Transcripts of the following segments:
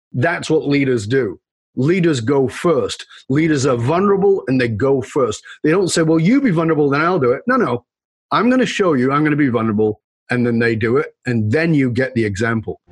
That's what leaders do. Leaders go first. Leaders are vulnerable and they go first. They don't say, well, you be vulnerable, then I'll do it. No. I'm going to show you, I'm going to be vulnerable, and then they do it, and then you get the example.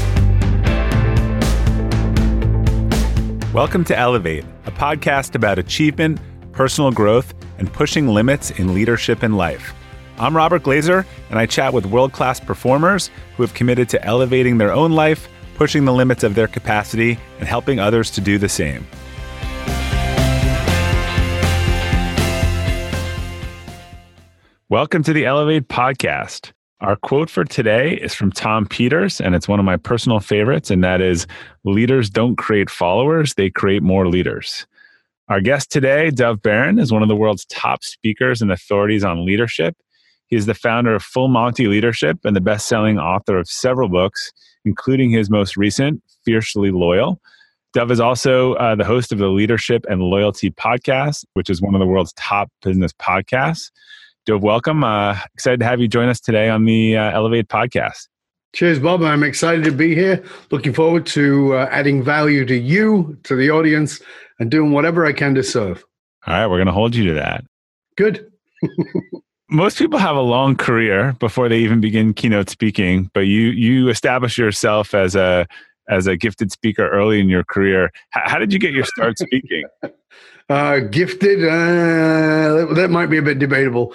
Welcome to Elevate, a podcast about achievement, personal growth, and pushing limits in leadership and life. I'm Robert Glazer, and I chat with world-class performers who have committed to elevating their own life, pushing the limits of their capacity, and helping others to do the same. Welcome to the Elevate podcast. Our quote for today is from Tom Peters, and it's one of my personal favorites, and that is, leaders don't create followers, they create more leaders. Our guest today, Dov Baron, is one of the world's top speakers and authorities on leadership. He is the founder of Full Monty Leadership and the best-selling author of several books, including his most recent, Fiercely Loyal. Dov is also the host of the Leadership and Loyalty podcast, which is one of the world's top business podcasts. Dov, welcome. Excited to have you join us today on the Elevate podcast. Cheers, Bob. I'm excited to be here. Looking forward to adding value to you, to the audience, and doing whatever I can to serve. All right, we're going to hold you to that. Good. Most people have a long career before they even begin keynote speaking, but you establish yourself as a gifted speaker early in your career. How did you get your start speaking? Gifted, that might be a bit debatable.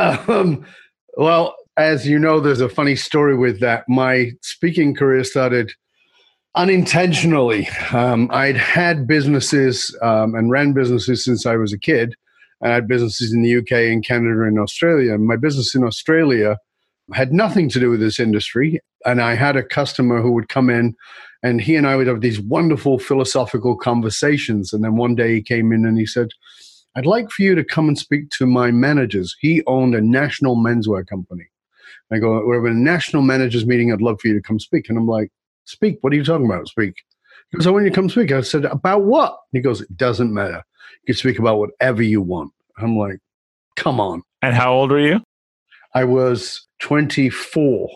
Well, as you know, there's a funny story with that. My speaking career started unintentionally. I'd had businesses and ran businesses since I was a kid. I had businesses in the UK and Canada and Australia. My business in Australia had nothing to do with this industry. And I had a customer who would come in, and he and I would have these wonderful philosophical conversations. And then one day he came in and he said, I'd like for you to come and speak to my managers. He owned a national menswear company. I go, we're having a national managers meeting. I'd love for you to come speak. And I'm like, speak? What are you talking about? Speak. He goes, I want you to come speak. I said, about what? He goes, it doesn't matter. You can speak about whatever you want. I'm like, come on. And how old were you? I was 24,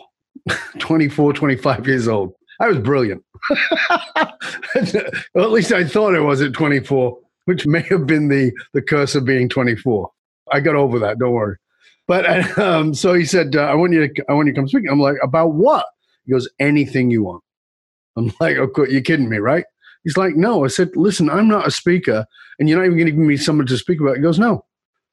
25 years old. I was brilliant. Well, at least I thought I was at 24, which may have been the curse of being 24. I got over that. Don't worry. But so he said, I want you to come speak. I'm like, about what? He goes, anything you want. I'm like, of course, you're kidding me, right? He's like, no. I said, listen, I'm not a speaker, and you're not even going to give me someone to speak about. He goes, no.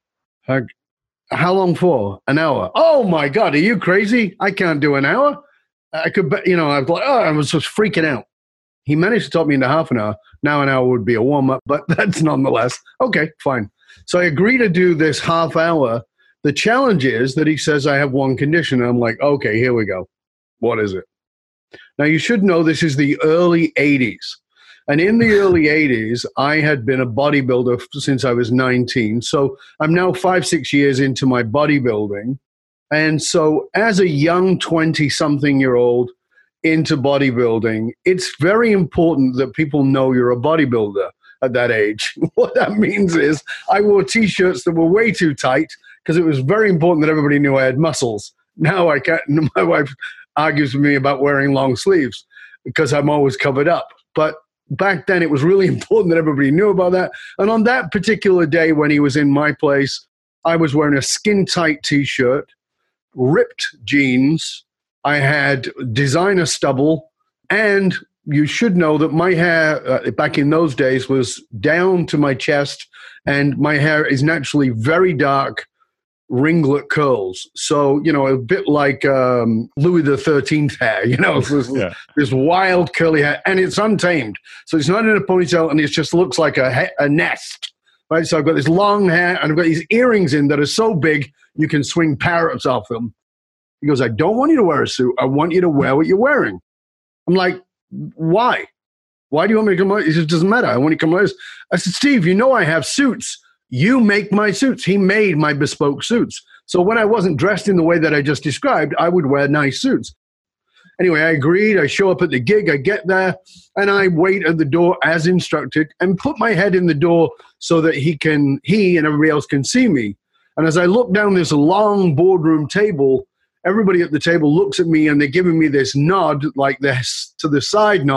How long for? An hour. Oh my God, are you crazy? I can't do an hour. I could, I was like, I was just freaking out. He managed to talk me into half an hour. Now an hour would be a warm up, but that's nonetheless okay. Fine. So I agree to do this half hour. The challenge is that he says I have one condition. And I'm like, okay, here we go. What is it? Now you should know this is the early 80s. And in the early 80s, I had been a bodybuilder since I was 19. So I'm now 5-6 years into my bodybuilding. And so as a young 20-something-year-old into bodybuilding, it's very important that people know you're a bodybuilder at that age. What that means is I wore T-shirts that were way too tight because it was very important that everybody knew I had muscles. Now I can't. My wife argues with me about wearing long sleeves because I'm always covered up. But back then, it was really important that everybody knew about that. And on that particular day when he was in my place, I was wearing a skin-tight T-shirt, ripped jeans. I had designer stubble. And you should know that my hair back in those days was down to my chest. And my hair is naturally very dark, ringlet curls. So, a bit like Louis XIII hair, this wild curly hair, and it's untamed. So it's not in a ponytail, and it just looks like a nest, right? So I've got this long hair, and I've got these earrings in that are so big, you can swing parrots off them. He goes, I don't want you to wear a suit. I want you to wear what you're wearing. I'm like, why? Why do you want me to come out? He says, it doesn't matter. I want you to come out. I said, Steve, I have suits. You make my suits. He made my bespoke suits. So when I wasn't dressed in the way that I just described, I would wear nice suits. Anyway, I agreed. I show up at the gig. I get there, and I wait at the door as instructed and put my head in the door so that he and everybody else can see me. And as I look down this long boardroom table, everybody at the table looks at me, and they're giving me this nod, like this to the side nod,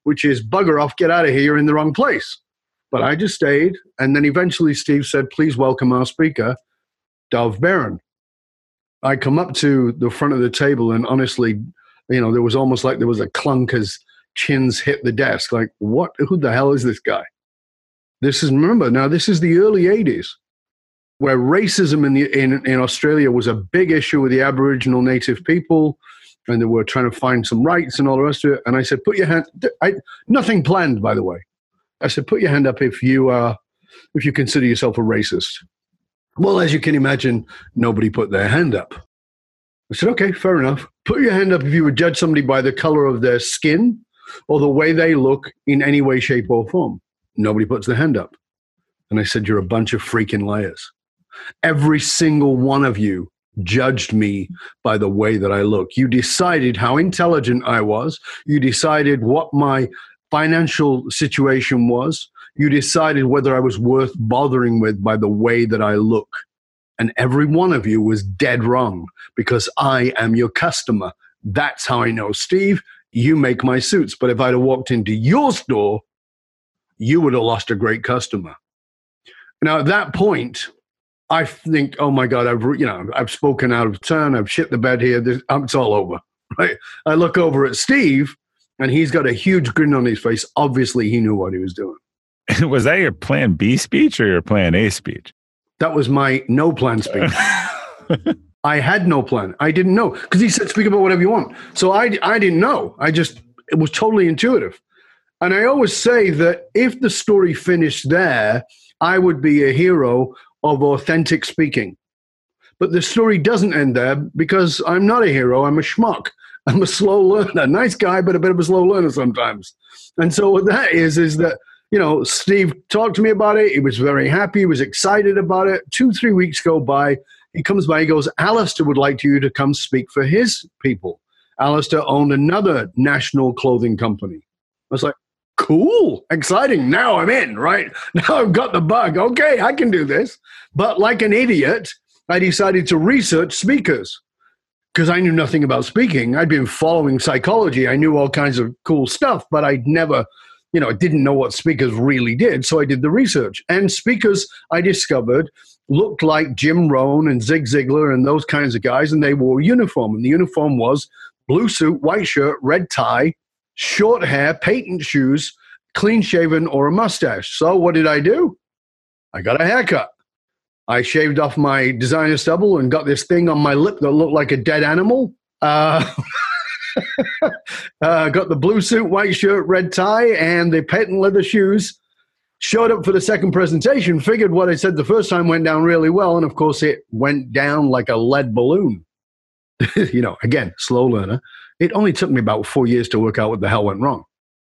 which is bugger off, get out of here, you're in the wrong place. But I just stayed. And then eventually Steve said, please welcome our speaker, Dov Baron. I come up to the front of the table and honestly, there was almost like there was a clunk as chins hit the desk. Like, what? Who the hell is this guy? This is the early 80s, where racism in Australia was a big issue with the Aboriginal native people, and they were trying to find some rights and all the rest of it. And I said, put your hand, nothing planned, by the way. I said, put your hand up if you consider yourself a racist. Well, as you can imagine, nobody put their hand up. I said, okay, fair enough. Put your hand up if you would judge somebody by the color of their skin or the way they look in any way, shape, or form. Nobody puts their hand up. And I said, you're a bunch of freaking liars. Every single one of you judged me by the way that I look. You decided how intelligent I was. You decided what my financial situation was. You decided whether I was worth bothering with by the way that I look. And every one of you was dead wrong because I am your customer. That's how I know, Steve, you make my suits. But if I'd have walked into your store, you would have lost a great customer. Now, at that point, I think, oh my God, I've spoken out of turn. I've shit the bed here. It's all over, right? I look over at Steve, and he's got a huge grin on his face. Obviously, he knew what he was doing. Was that your plan B speech or your plan A speech? That was my no plan speech. I had no plan. I didn't know because he said, speak about whatever you want. So I didn't know. It was totally intuitive. And I always say that if the story finished there, I would be a hero of authentic speaking. But the story doesn't end there because I'm not a hero. I'm a schmuck. I'm a slow learner. Nice guy, but a bit of a slow learner sometimes. And so what that is that, Steve talked to me about it. He was very happy. He was excited about it. 2-3 weeks go by. He comes by. He goes, Alistair would like you to come speak for his people. Alistair owned another national clothing company. I was like, cool, exciting. Now I'm in, right? Now I've got the bug. Okay, I can do this. But like an idiot, I decided to research speakers because I knew nothing about speaking. I'd been following psychology. I knew all kinds of cool stuff, but I'd never, I didn't know what speakers really did. So I did the research. And speakers, I discovered, looked like Jim Rohn and Zig Ziglar and those kinds of guys, and they wore a uniform. And the uniform was blue suit, white shirt, red tie, short hair, patent shoes, clean shaven, or a mustache. So what did I do? I got a haircut. I shaved off my designer stubble and got this thing on my lip that looked like a dead animal. Got the blue suit, white shirt, red tie, and the patent leather shoes. Showed up for the second presentation, figured what I said the first time went down really well, and of course it went down like a lead balloon. Again, slow learner. It only took me about 4 years to work out what the hell went wrong.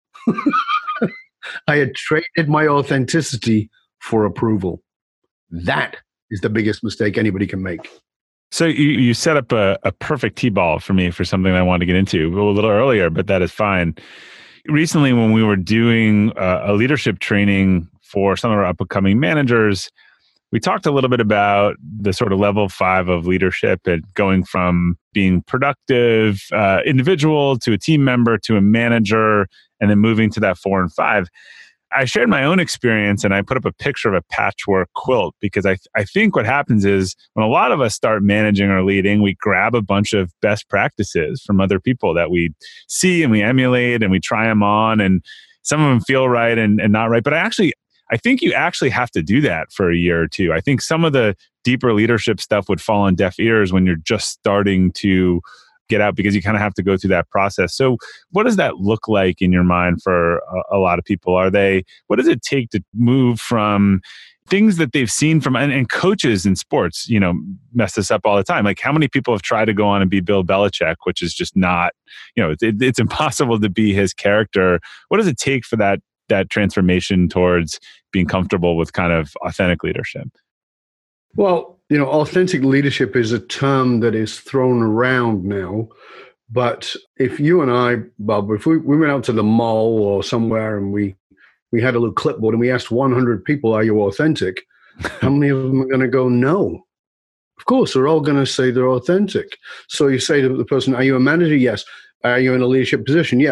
I had traded my authenticity for approval. That is the biggest mistake anybody can make. So you set up a perfect T-ball for me for something I wanted to get into a little earlier, but that is fine. Recently, when we were doing a leadership training for some of our up-and-coming managers, we talked a little bit about the sort of level 5 of leadership and going from being productive individual to a team member to a manager, and then moving to that 4 and 5. I shared my own experience and I put up a picture of a patchwork quilt because I think what happens is when a lot of us start managing or leading, we grab a bunch of best practices from other people that we see and we emulate and we try them on, and some of them feel right and not right. But I think you actually have to do that for a year or two. I think some of the deeper leadership stuff would fall on deaf ears when you're just starting to get out because you kind of have to go through that process. So what does that look like in your mind for a lot of people? What does it take to move from things that they've seen from, and coaches in sports, mess this up all the time. Like how many people have tried to go on and be Bill Belichick, which is just not, it's impossible to be his character. What does it take for that transformation towards being comfortable with kind of authentic leadership? Well, authentic leadership is a term that is thrown around now. But if you and I, Bob, if we went out to the mall or somewhere and we had a little clipboard and we asked 100 people, are you authentic? How many of them are going to go, no? Of course, they're all going to say they're authentic. So you say to the person, are you a manager? Yes. Are you in a leadership position? Yes.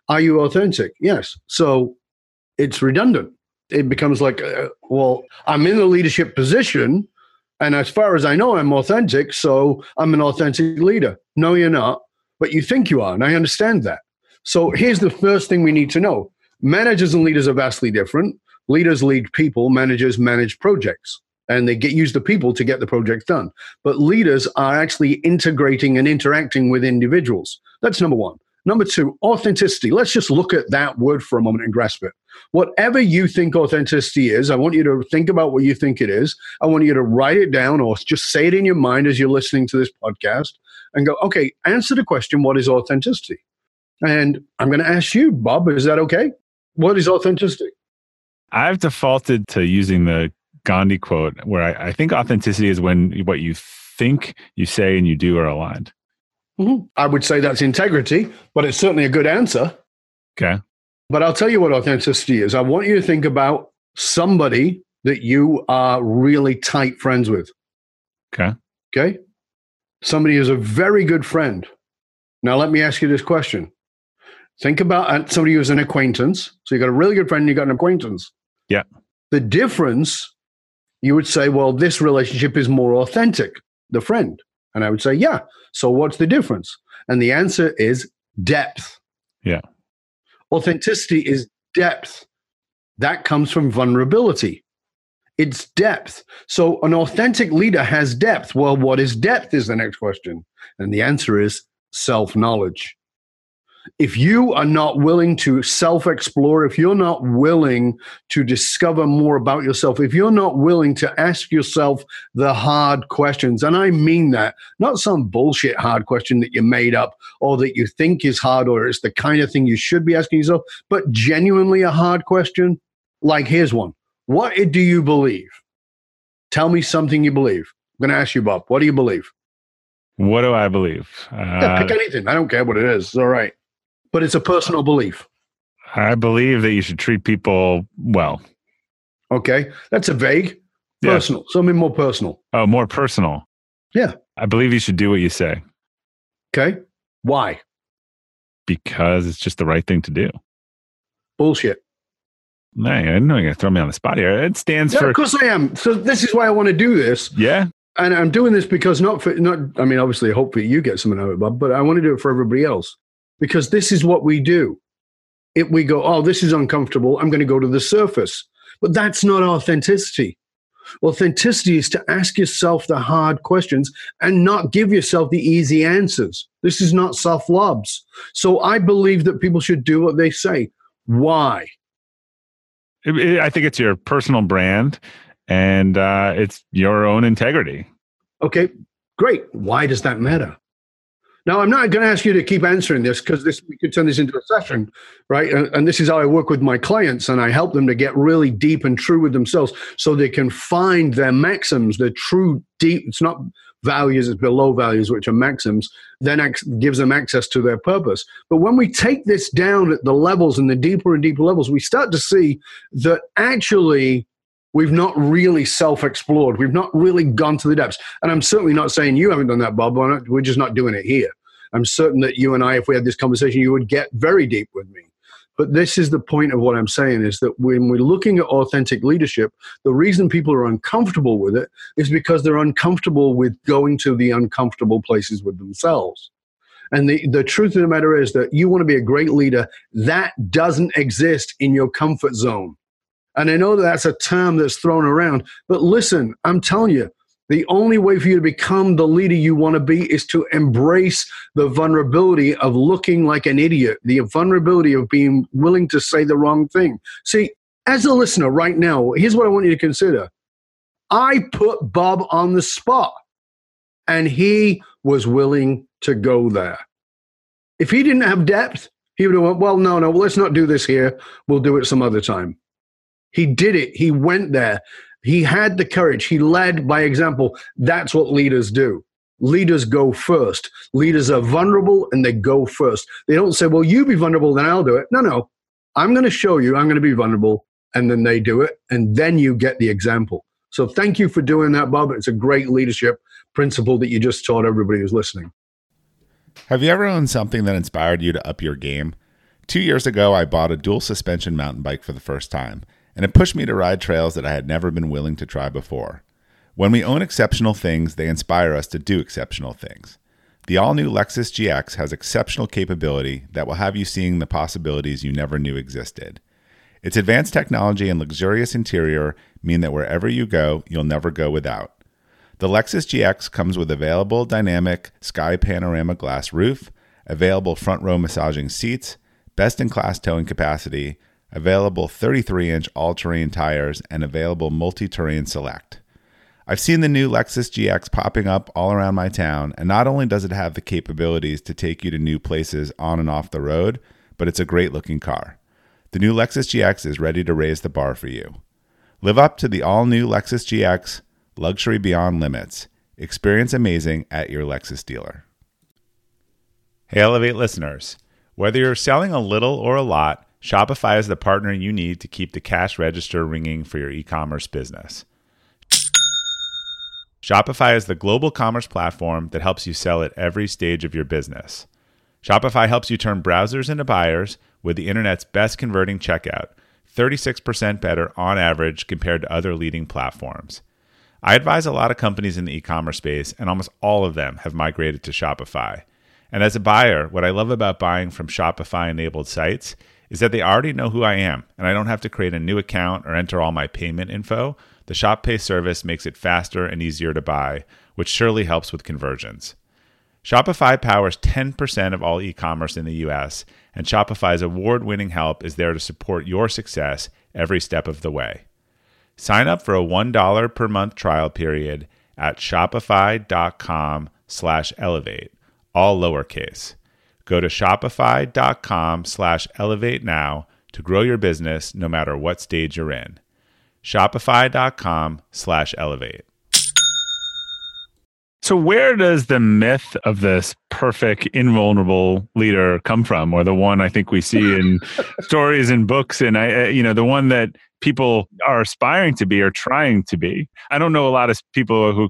Are you authentic? Yes. So it's redundant. It becomes like, well, I'm in a leadership position, and as far as I know, I'm authentic, so I'm an authentic leader. No, you're not, but you think you are, and I understand that. So here's the first thing we need to know. Managers and leaders are vastly different. Leaders lead people, managers manage projects, and they use the people to get the projects done. But leaders are actually integrating and interacting with individuals. That's number one. Number two, authenticity. Let's just look at that word for a moment and grasp it. Whatever you think authenticity is, I want you to think about what you think it is. I want you to write it down or just say it in your mind as you're listening to this podcast and go, okay, answer the question, what is authenticity? And I'm going to ask you, Bob, is that okay? What is authenticity? I've defaulted to using the Gandhi quote where I think authenticity is when what you think, you say, and you do are aligned. Mm-hmm. I would say that's integrity, but it's certainly a good answer. Okay. But I'll tell you what authenticity is. I want you to think about somebody that you are really tight friends with. Okay. Okay. Somebody who's a very good friend. Now, let me ask you this question. Think about somebody who's an acquaintance. So you got a really good friend and you got an acquaintance. Yeah. The difference, you would say, well, this relationship is more authentic, the friend. And I would say, yeah. So what's the difference? And the answer is depth. Yeah. Authenticity is depth. That comes from vulnerability. It's depth. So an authentic leader has depth. Well, what is depth is the next question. And the answer is self-knowledge. If you are not willing to self-explore, if you're not willing to discover more about yourself, if you're not willing to ask yourself the hard questions, and I mean that, not some bullshit hard question that you made up or that you think is hard or it's the kind of thing you should be asking yourself, but genuinely a hard question, like here's one. What do you believe? Tell me something you believe. I'm going to ask you, Bob, what do you believe? What do I believe? Yeah, pick anything. I don't care what it is. It's all right. But it's a personal belief. I believe that you should treat people well. Okay. That's a vague. Personal. Yeah. Something more personal. Oh, more personal. Yeah. I believe you should do what you say. Okay. Why? Because it's just the right thing to do. Bullshit. No, I didn't know you're going to throw me on the spot here. It stands for... Of course I am. So this is why I want to do this. Yeah. And I'm doing this because obviously, hopefully you get something out of it, Bob, but I want to do it for everybody else. Because this is what we do. If we go, oh, this is uncomfortable, I'm going to go to the surface. But that's not authenticity. Authenticity is to ask yourself the hard questions and not give yourself the easy answers. This is not soft lobs. So I believe that people should do what they say. Why? I think it's your personal brand and it's your own integrity. Okay, great. Why does that matter? Now, I'm not going to ask you to keep answering this because we could turn this into a session, right? And this is how I work with my clients, and I help them to get really deep and true with themselves so they can find their maxims, their true deep. It's not values, it's below values, which are maxims, then gives them access to their purpose. But when we take this down at the levels and the deeper and deeper levels, we start to see that actually we've not really self-explored. We've not really gone to the depths. And I'm certainly not saying you haven't done that, Bob. We're just not doing it here. I'm certain that you and I, if we had this conversation, you would get very deep with me. But this is the point of what I'm saying is that when we're looking at authentic leadership, the reason people are uncomfortable with it is because they're uncomfortable with going to the uncomfortable places with themselves. And the truth of the matter is that you want to be a great leader, that doesn't exist in your comfort zone. And I know that that's a term that's thrown around, but listen, I'm telling you, the only way for you to become the leader you want to be is to embrace the vulnerability of looking like an idiot, the vulnerability of being willing to say the wrong thing. See, as a listener right now, here's what I want you to consider. I put Bob on the spot, and he was willing to go there. If he didn't have depth, he would have went, well, no, let's not do this here. We'll do it some other time. He did it. He went there. He had the courage. He led by example. That's what leaders do. Leaders go first. Leaders are vulnerable and they go first. They don't say, well, you be vulnerable, then I'll do it. No. I'm going to show you. I'm going to be vulnerable. And then they do it. And then you get the example. So thank you for doing that, Bob. It's a great leadership principle that you just taught everybody who's listening. Have you ever owned something that inspired you to up your game? 2 years ago, I bought a dual suspension mountain bike for the first time, and it pushed me to ride trails that I had never been willing to try before. When we own exceptional things, they inspire us to do exceptional things. The all-new Lexus GX has exceptional capability that will have you seeing the possibilities you never knew existed. Its advanced technology and luxurious interior mean that wherever you go, you'll never go without. The Lexus GX comes with available dynamic sky panorama glass roof, available front-row massaging seats, best-in-class towing capacity, available 33-inch all-terrain tires, and available multi-terrain select. I've seen the new Lexus GX popping up all around my town, and not only does it have the capabilities to take you to new places on and off the road, but it's a great-looking car. The new Lexus GX is ready to raise the bar for you. Live up to the all-new Lexus GX, luxury beyond limits. Experience amazing at your Lexus dealer. Hey, Elevate listeners. Whether you're selling a little or a lot, Shopify is the partner you need to keep the cash register ringing for your e-commerce business. Shopify is the global commerce platform that helps you sell at every stage of your business. Shopify helps you turn browsers into buyers with the internet's best converting checkout, 36% better on average compared to other leading platforms. I advise a lot of companies in the e-commerce space, and almost all of them have migrated to Shopify. And as a buyer, what I love about buying from Shopify-enabled sites is that they already know who I am, and I don't have to create a new account or enter all my payment info. The Shop Pay service makes it faster and easier to buy, which surely helps with conversions. Shopify powers 10% of all e-commerce in the US, and Shopify's award-winning help is there to support your success every step of the way. Sign up for a $1 per month trial period at shopify.com/elevate, all lowercase. Go to shopify.com/elevate now to grow your business no matter what stage you're in. Shopify.com/elevate. So where does the myth of this perfect, invulnerable leader come from? Or the one I think we see in stories and books, and the one that people are aspiring to be or trying to be. I don't know a lot of people who,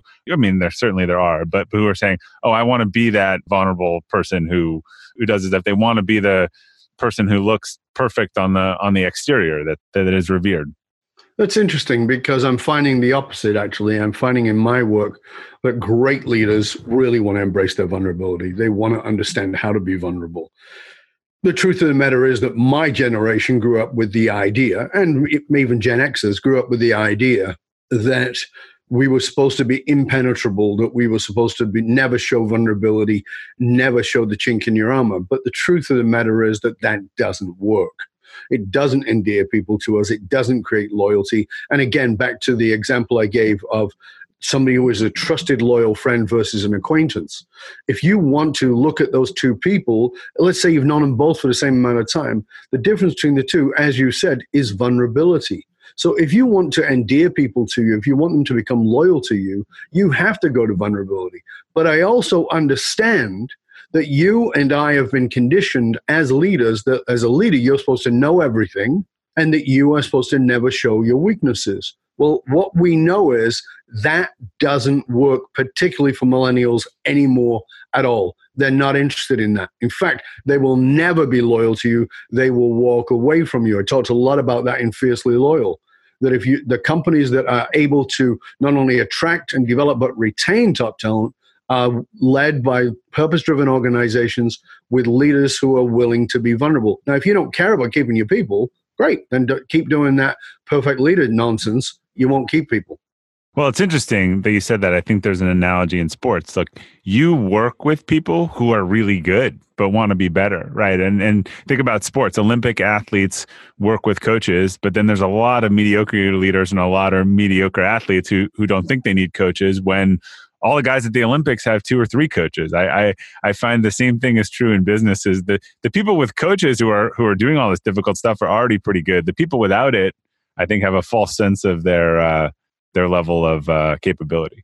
there are, but who are saying, oh, I want to be that vulnerable person who does it. If they want to be the person who looks perfect on the exterior that is revered. That's interesting because I'm finding the opposite, actually. I'm finding in my work that great leaders really want to embrace their vulnerability. They want to understand how to be vulnerable. The truth of the matter is that my generation grew up with the idea, and even Gen Xers grew up with the idea that we were supposed to be impenetrable, that we were supposed to never show vulnerability, never show the chink in your armor. But the truth of the matter is that doesn't work. It doesn't endear people to us. It doesn't create loyalty. And again, back to the example I gave of somebody who is a trusted, loyal friend versus an acquaintance. If you want to look at those two people, let's say you've known them both for the same amount of time, the difference between the two, as you said, is vulnerability. So if you want to endear people to you, if you want them to become loyal to you, you have to go to vulnerability. But I also understand that you and I have been conditioned as leaders, that as a leader, you're supposed to know everything and that you are supposed to never show your weaknesses. Well, what we know is that doesn't work, particularly for millennials anymore at all. They're not interested in that. In fact, they will never be loyal to you. They will walk away from you. I talked a lot about that in Fiercely Loyal, that the companies that are able to not only attract and develop, but retain top talent are led by purpose-driven organizations with leaders who are willing to be vulnerable. Now, if you don't care about keeping your people, great, then keep doing that perfect leader nonsense. You won't keep people. Well, it's interesting that you said that. I think there's an analogy in sports. Look, you work with people who are really good, but want to be better, right? And think about sports. Olympic athletes work with coaches, but then there's a lot of mediocre leaders and a lot of mediocre athletes who don't think they need coaches when all the guys at the Olympics have 2 or 3 coaches. I find the same thing is true in businesses. The people with coaches who are doing all this difficult stuff are already pretty good. The people without it, I think, have a false sense of their level of capability.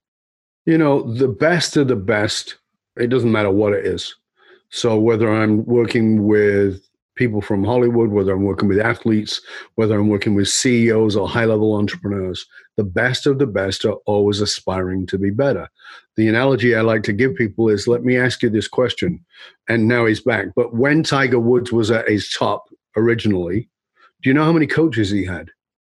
The best of the best, it doesn't matter what it is. So whether I'm working with people from Hollywood, whether I'm working with athletes, whether I'm working with CEOs or high-level entrepreneurs, the best of the best are always aspiring to be better. The analogy I like to give people is, let me ask you this question, and now he's back. But when Tiger Woods was at his top originally, do you know how many coaches he had?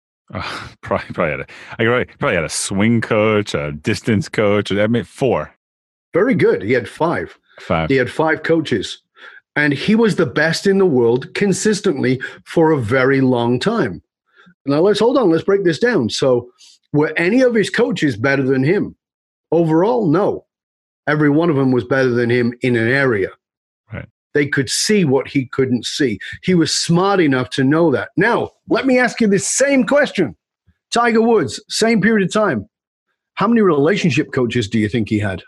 Probably had a swing coach, a distance coach. I mean, 4. Very good. He had 5. 5. He had 5 coaches. And he was the best in the world consistently for a very long time. Now, let's break this down. So, were any of his coaches better than him? Overall, no. Every one of them was better than him in an area. Right. They could see what he couldn't see. He was smart enough to know that. Now, let me ask you this same question. Tiger Woods, same period of time. How many relationship coaches do you think he had?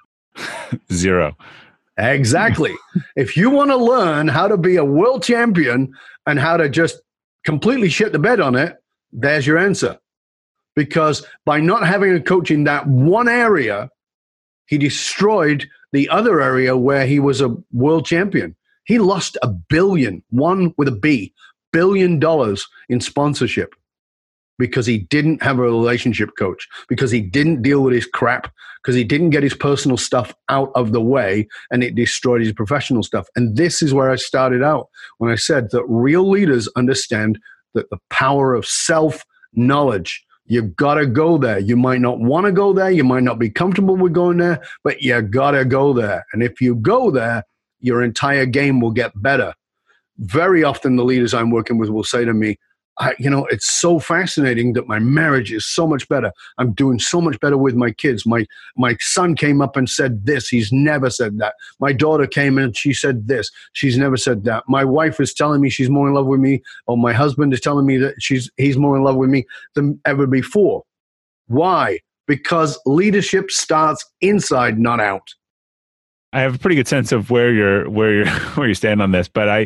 0. Exactly. If you want to learn how to be a world champion and how to just completely shit the bed on it, there's your answer. Because by not having a coach in that one area, he destroyed the other area where he was a world champion. He lost $1 billion, one with a B, $1 billion in sponsorship because he didn't have a relationship coach, because he didn't deal with his crap, because he didn't get his personal stuff out of the way, and it destroyed his professional stuff. And this is where I started out when I said that real leaders understand that the power of self-knowledge. You've got to go there. You might not want to go there. You might not be comfortable with going there, but you got to go there. And if you go there, your entire game will get better. Very often the leaders I'm working with will say to me, it's so fascinating that my marriage is so much better. I'm doing so much better with my kids. My son came up and said this. He's never said that. My daughter came in and she said this. She's never said that. My wife is telling me she's more in love with me, or my husband is telling me that he's more in love with me than ever before. Why? Because leadership starts inside, not out. I have a pretty good sense of where you stand on this, but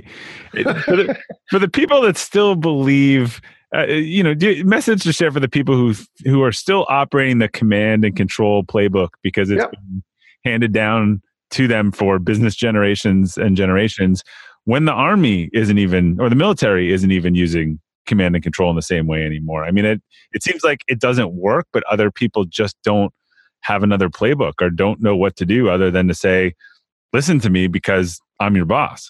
for the people that still believe, message to share for the people who are still operating the command and control playbook because it's been handed down to them for business generations and generations, when the army isn't even, or the military isn't even using command and control in the same way anymore. I mean, it seems like it doesn't work, but other people just don't have another playbook or don't know what to do other than to say, listen to me because I'm your boss.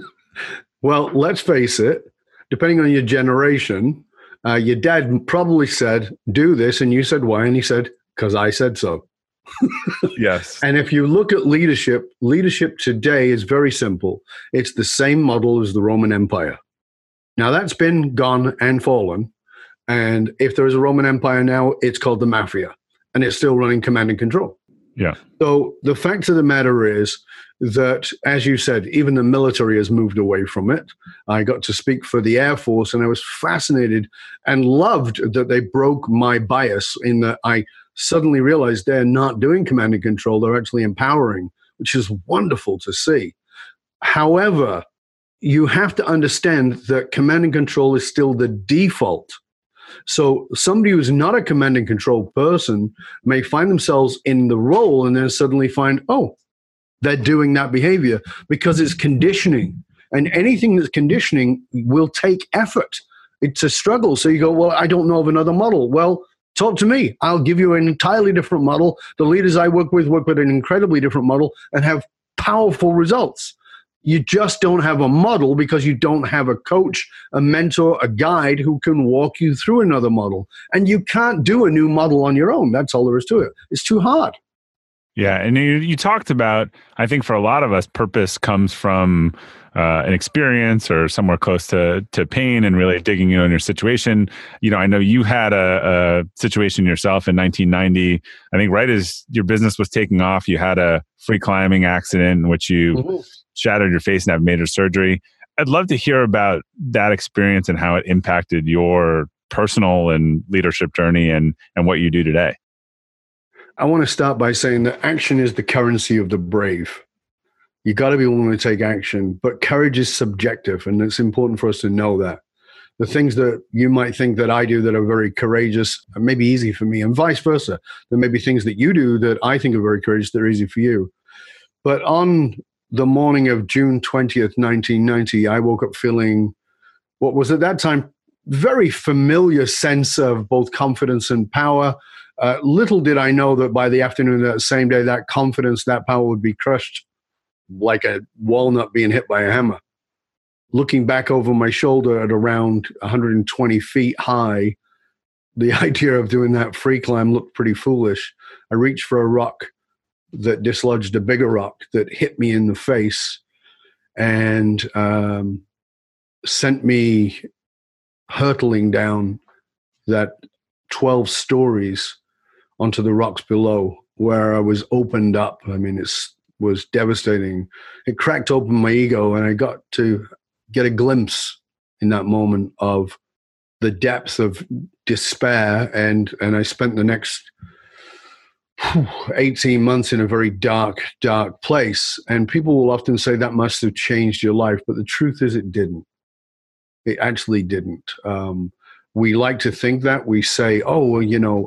Well, let's face it, depending on your generation, your dad probably said, do this. And you said, why? And he said, because I said so. Yes. And if you look at leadership today is very simple. It's the same model as the Roman Empire. Now that's been gone and fallen. And if there is a Roman Empire now, it's called the Mafia. And it's still running command and control. Yeah. So the fact of the matter is that, as you said, even the military has moved away from it. I got to speak for the Air Force, and I was fascinated and loved that they broke my bias in that I suddenly realized they're not doing command and control. They're actually empowering, which is wonderful to see. However, you have to understand that command and control is still the default. So somebody who's not a command and control person may find themselves in the role and then suddenly find, oh, they're doing that behavior because it's conditioning. And anything that's conditioning will take effort. It's a struggle. So you go, well, I don't know of another model. Well, talk to me. I'll give you an entirely different model. The leaders I work with an incredibly different model and have powerful results. You just don't have a model because you don't have a coach, a mentor, a guide who can walk you through another model. And you can't do a new model on your own. That's all there is to it. It's too hard. Yeah. And you talked about, I think for a lot of us, purpose comes from an experience or somewhere close to pain and really digging in on your situation. I know you had a situation yourself in 1990. I think right as your business was taking off, you had a free climbing accident in which you shattered your face and have major surgery. I'd love to hear about that experience and how it impacted your personal and leadership journey and what you do today. I want to start by saying that action is the currency of the brave. You got to be willing to take action, but courage is subjective, and it's important for us to know that. The things that you might think that I do that are very courageous are maybe easy for me, and vice versa. There may be things that you do that I think are very courageous that are easy for you. But on the morning of June 20th, 1990, I woke up feeling what was at that time very familiar sense of both confidence and power. Little did I know that by the afternoon of that same day, that confidence, that power would be crushed like a walnut being hit by a hammer. Looking back over my shoulder at around 120 feet high, the idea of doing that free climb looked pretty foolish. I reached for a rock that dislodged a bigger rock that hit me in the face and sent me hurtling down that 12 stories onto the rocks below, where I was opened up. I mean, it was devastating. It cracked open my ego, and I got to get a glimpse in that moment of the depth of despair. And I spent the next 18 months in a very dark, dark place. And people will often say that must have changed your life. But the truth is it didn't. It actually didn't. We like to think that. We say, oh, well,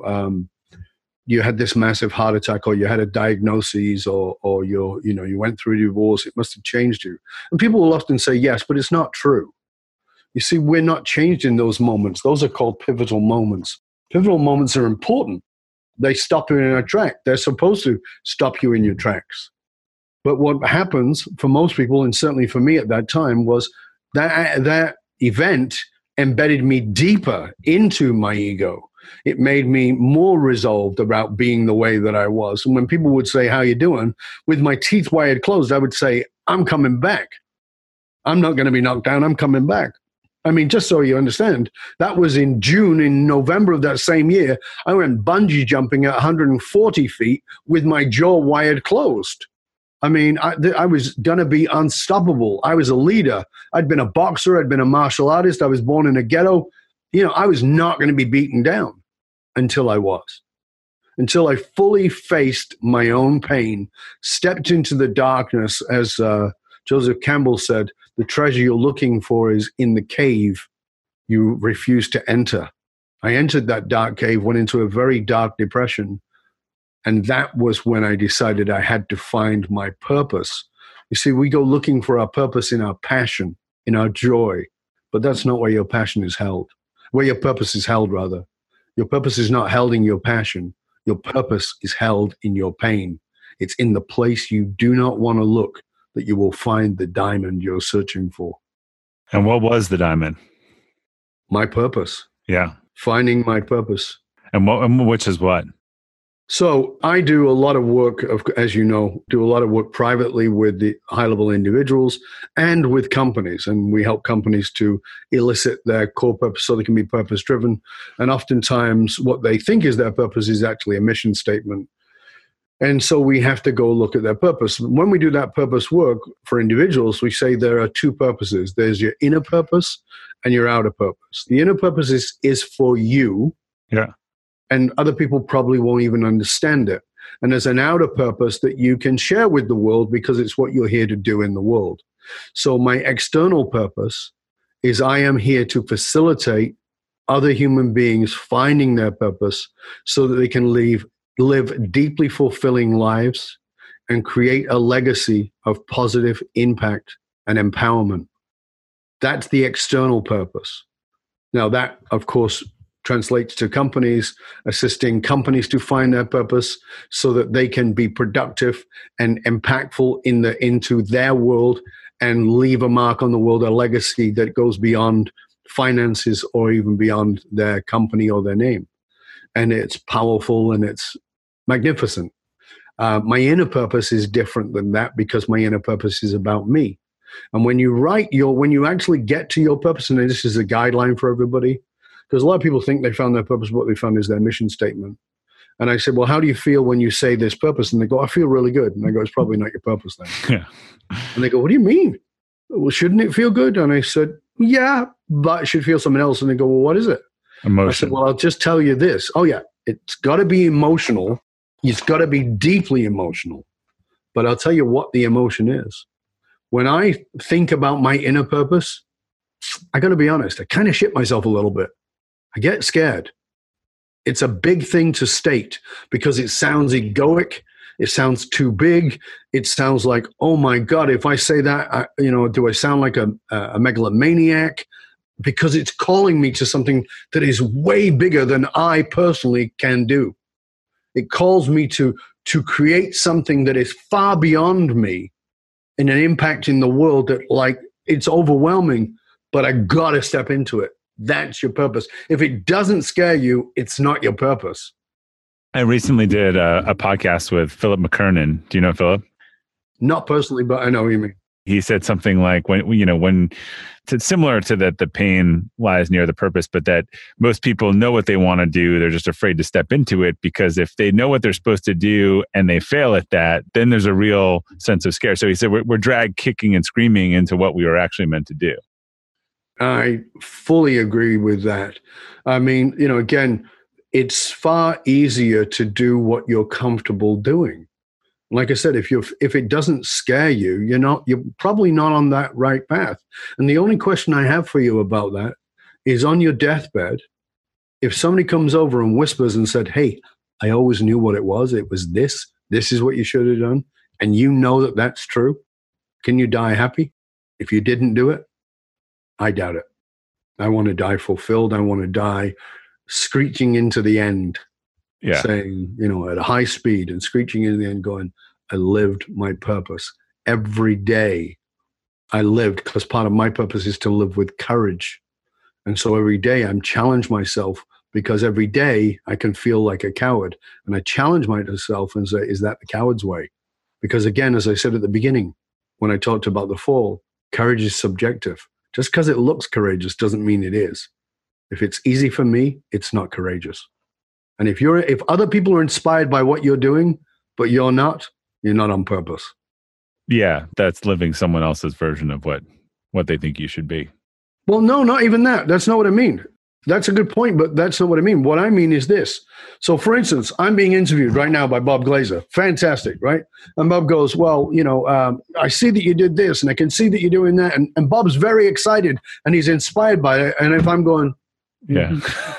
you had this massive heart attack, or you had a diagnosis, or you went through a divorce. It must have changed you. And people will often say yes, but it's not true. You see, we're not changed in those moments. Those are called pivotal moments. Pivotal moments are important. They stop you in your track. They're supposed to stop you in your tracks. But what happens for most people, and certainly for me at that time, was that event embedded me deeper into my ego. It made me more resolved about being the way that I was. And when people would say, how you doing? With my teeth wired closed, I would say, I'm coming back. I'm not going to be knocked down. I'm coming back. I mean, just so you understand, that was in June. In November of that same year, I went bungee jumping at 140 feet with my jaw wired closed. I mean, I was going to be unstoppable. I was a leader. I'd been a boxer. I'd been a martial artist. I was born in a ghetto. I was not going to be beaten down until I was. Until I fully faced my own pain, stepped into the darkness, as Joseph Campbell said, the treasure you're looking for is in the cave you refuse to enter. I entered that dark cave, went into a very dark depression, and that was when I decided I had to find my purpose. You see, we go looking for our purpose in our passion, in our joy, but that's not where your passion is held. Where your purpose is held, rather. Your purpose is not held in your passion. Your purpose is held in your pain. It's in the place you do not want to look that you will find the diamond you're searching for. And what was the diamond? My purpose. Yeah. Finding my purpose. And which is what? So I do a lot of work, as you know, privately with the high-level individuals and with companies. And we help companies to elicit their core purpose so they can be purpose-driven. And oftentimes what they think is their purpose is actually a mission statement. And so we have to go look at their purpose. When we do that purpose work for individuals, we say there are two purposes. There's your inner purpose and your outer purpose. The inner purpose is for you. Yeah. And other people probably won't even understand it. And there's an outer purpose that you can share with the world because it's what you're here to do in the world. So my external purpose is I am here to facilitate other human beings finding their purpose so that they can live deeply fulfilling lives and create a legacy of positive impact and empowerment. That's the external purpose. Now that, of course, translates to companies, assisting companies to find their purpose so that they can be productive and impactful into their world and leave a mark on the world, a legacy that goes beyond finances or even beyond their company or their name. And it's powerful and it's magnificent. My inner purpose is different than that because my inner purpose is about me. And when you actually get to your purpose, and this is a guideline for everybody, because a lot of people think they found their purpose, what they found is their mission statement. And I said, well, how do you feel when you say this purpose? And they go, I feel really good. And I go, it's probably not your purpose then. Yeah. And they go, what do you mean? Well, shouldn't it feel good? And I said, yeah, but it should feel something else. And they go, well, what is it? Emotion. I said, well, I'll just tell you this. Oh, yeah, it's got to be emotional. It's got to be deeply emotional. But I'll tell you what the emotion is. When I think about my inner purpose, I got to be honest, I kind of shit myself a little bit. I get scared. It's a big thing to state because it sounds egoic. It sounds too big. It sounds like, oh my God, if I say that, do I sound like a megalomaniac? Because it's calling me to something that is way bigger than I personally can do. It calls me to create something that is far beyond me and an impact in the world that, like, it's overwhelming, but I got to step into it. That's your purpose. If it doesn't scare you, it's not your purpose. I recently did a podcast with Philip McKernan. Do you know Philip? Not personally, but I know what you mean. He said something like, when it's similar to that the pain lies near the purpose, but that most people know what they want to do. They're just afraid to step into it, because if they know what they're supposed to do and they fail at that, then there's a real sense of scare. So he said, we're dragged kicking and screaming into what we were actually meant to do. I fully agree with that. I mean, again, it's far easier to do what you're comfortable doing. Like I said, if it doesn't scare you, you're probably not on that right path. And the only question I have for you about that is, on your deathbed, if somebody comes over and whispers and said, hey, I always knew what it was this is what you should have done, and you know that that's true, can you die happy? If you didn't do it, I doubt it. I want to die fulfilled. I want to die screeching into the end. Yeah. Saying, at a high speed and screeching in the end, going, I lived my purpose. Every day I lived, because part of my purpose is to live with courage. And so every day I'm challenged myself, because every day I can feel like a coward. And I challenge myself and say, is that the coward's way? Because again, as I said at the beginning, when I talked about the fall, courage is subjective. Just because it looks courageous doesn't mean it is. If it's easy for me, it's not courageous. And if other people are inspired by what you're doing, but you're not on purpose. Yeah, that's living someone else's version of what they think you should be. Well, no, not even that. That's not what I mean. That's a good point, but that's not what I mean. What I mean is this. So, for instance, I'm being interviewed right now by Bob Glazer. Fantastic, right? And Bob goes, well, I see that you did this, and I can see that you're doing that. And Bob's very excited, and he's inspired by it. And if I'm going, yeah,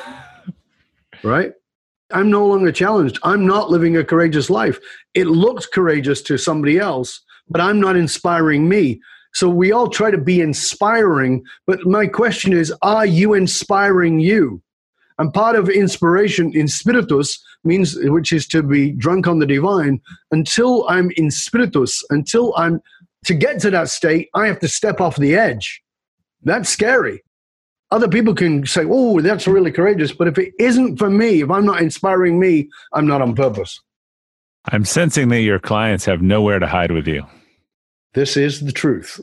right? I'm no longer challenged. I'm not living a courageous life. It looks courageous to somebody else, but I'm not inspiring me. So we all try to be inspiring, but my question is, are you inspiring you? And part of inspiration in spiritus means, which is to be drunk on the divine. Until I'm in spiritus, to get to that state, I have to step off the edge. That's scary. Other people can say, oh, that's really courageous. But if it isn't for me, if I'm not inspiring me, I'm not on purpose. I'm sensing that your clients have nowhere to hide with you. This is the truth.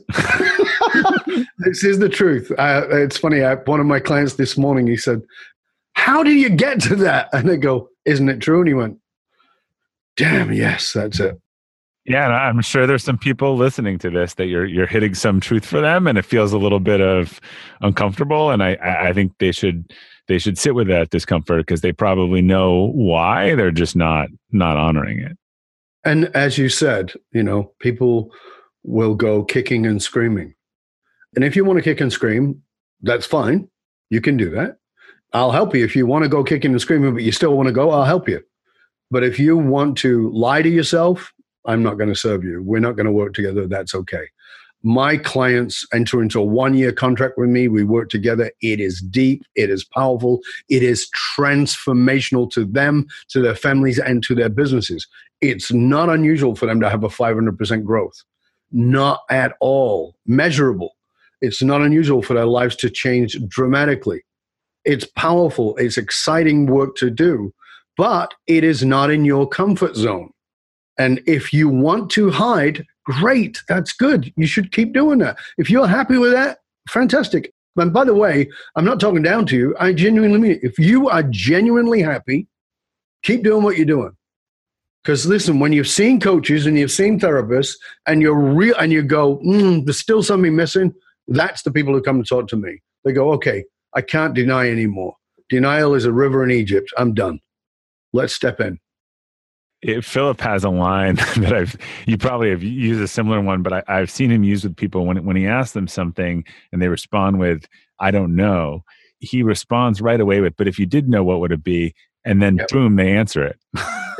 This is the truth. It's funny. One of my clients this morning, he said, how do you get to that? And I go, isn't it true? And he went, damn, yes, that's it. Yeah, and I'm sure there's some people listening to this that you're hitting some truth for them, and it feels a little bit of uncomfortable. And I think they should sit with that discomfort, because they probably know why. They're just not honoring it. And as you said, people will go kicking and screaming. And if you want to kick and scream, that's fine. You can do that. I'll help you. If you want to go kicking and screaming, but you still want to go, I'll help you. But if you want to lie to yourself, I'm not going to serve you. We're not going to work together. That's okay. My clients enter into a 1-year contract with me. We work together. It is deep. It is powerful. It is transformational to them, to their families, and to their businesses. It's not unusual for them to have a 500% growth. Not at all. Measurable. It's not unusual for their lives to change dramatically. It's powerful. It's exciting work to do, but it is not in your comfort zone. And if you want to hide, great. That's good. You should keep doing that. If you're happy with that, fantastic. And by the way, I'm not talking down to you. I genuinely mean it. If you are genuinely happy, keep doing what you're doing. Because listen, when you've seen coaches and you've seen therapists and you're real and you go, there's still something missing, that's the people who come and talk to me. They go, okay, I can't deny anymore. Denial is a river in Egypt. I'm done. Let's step in. Philip has a line that you probably have used a similar one, but I've seen him use with people when he asks them something and they respond with, I don't know. He responds right away with, but if you did know, what would it be? And then boom, they answer it.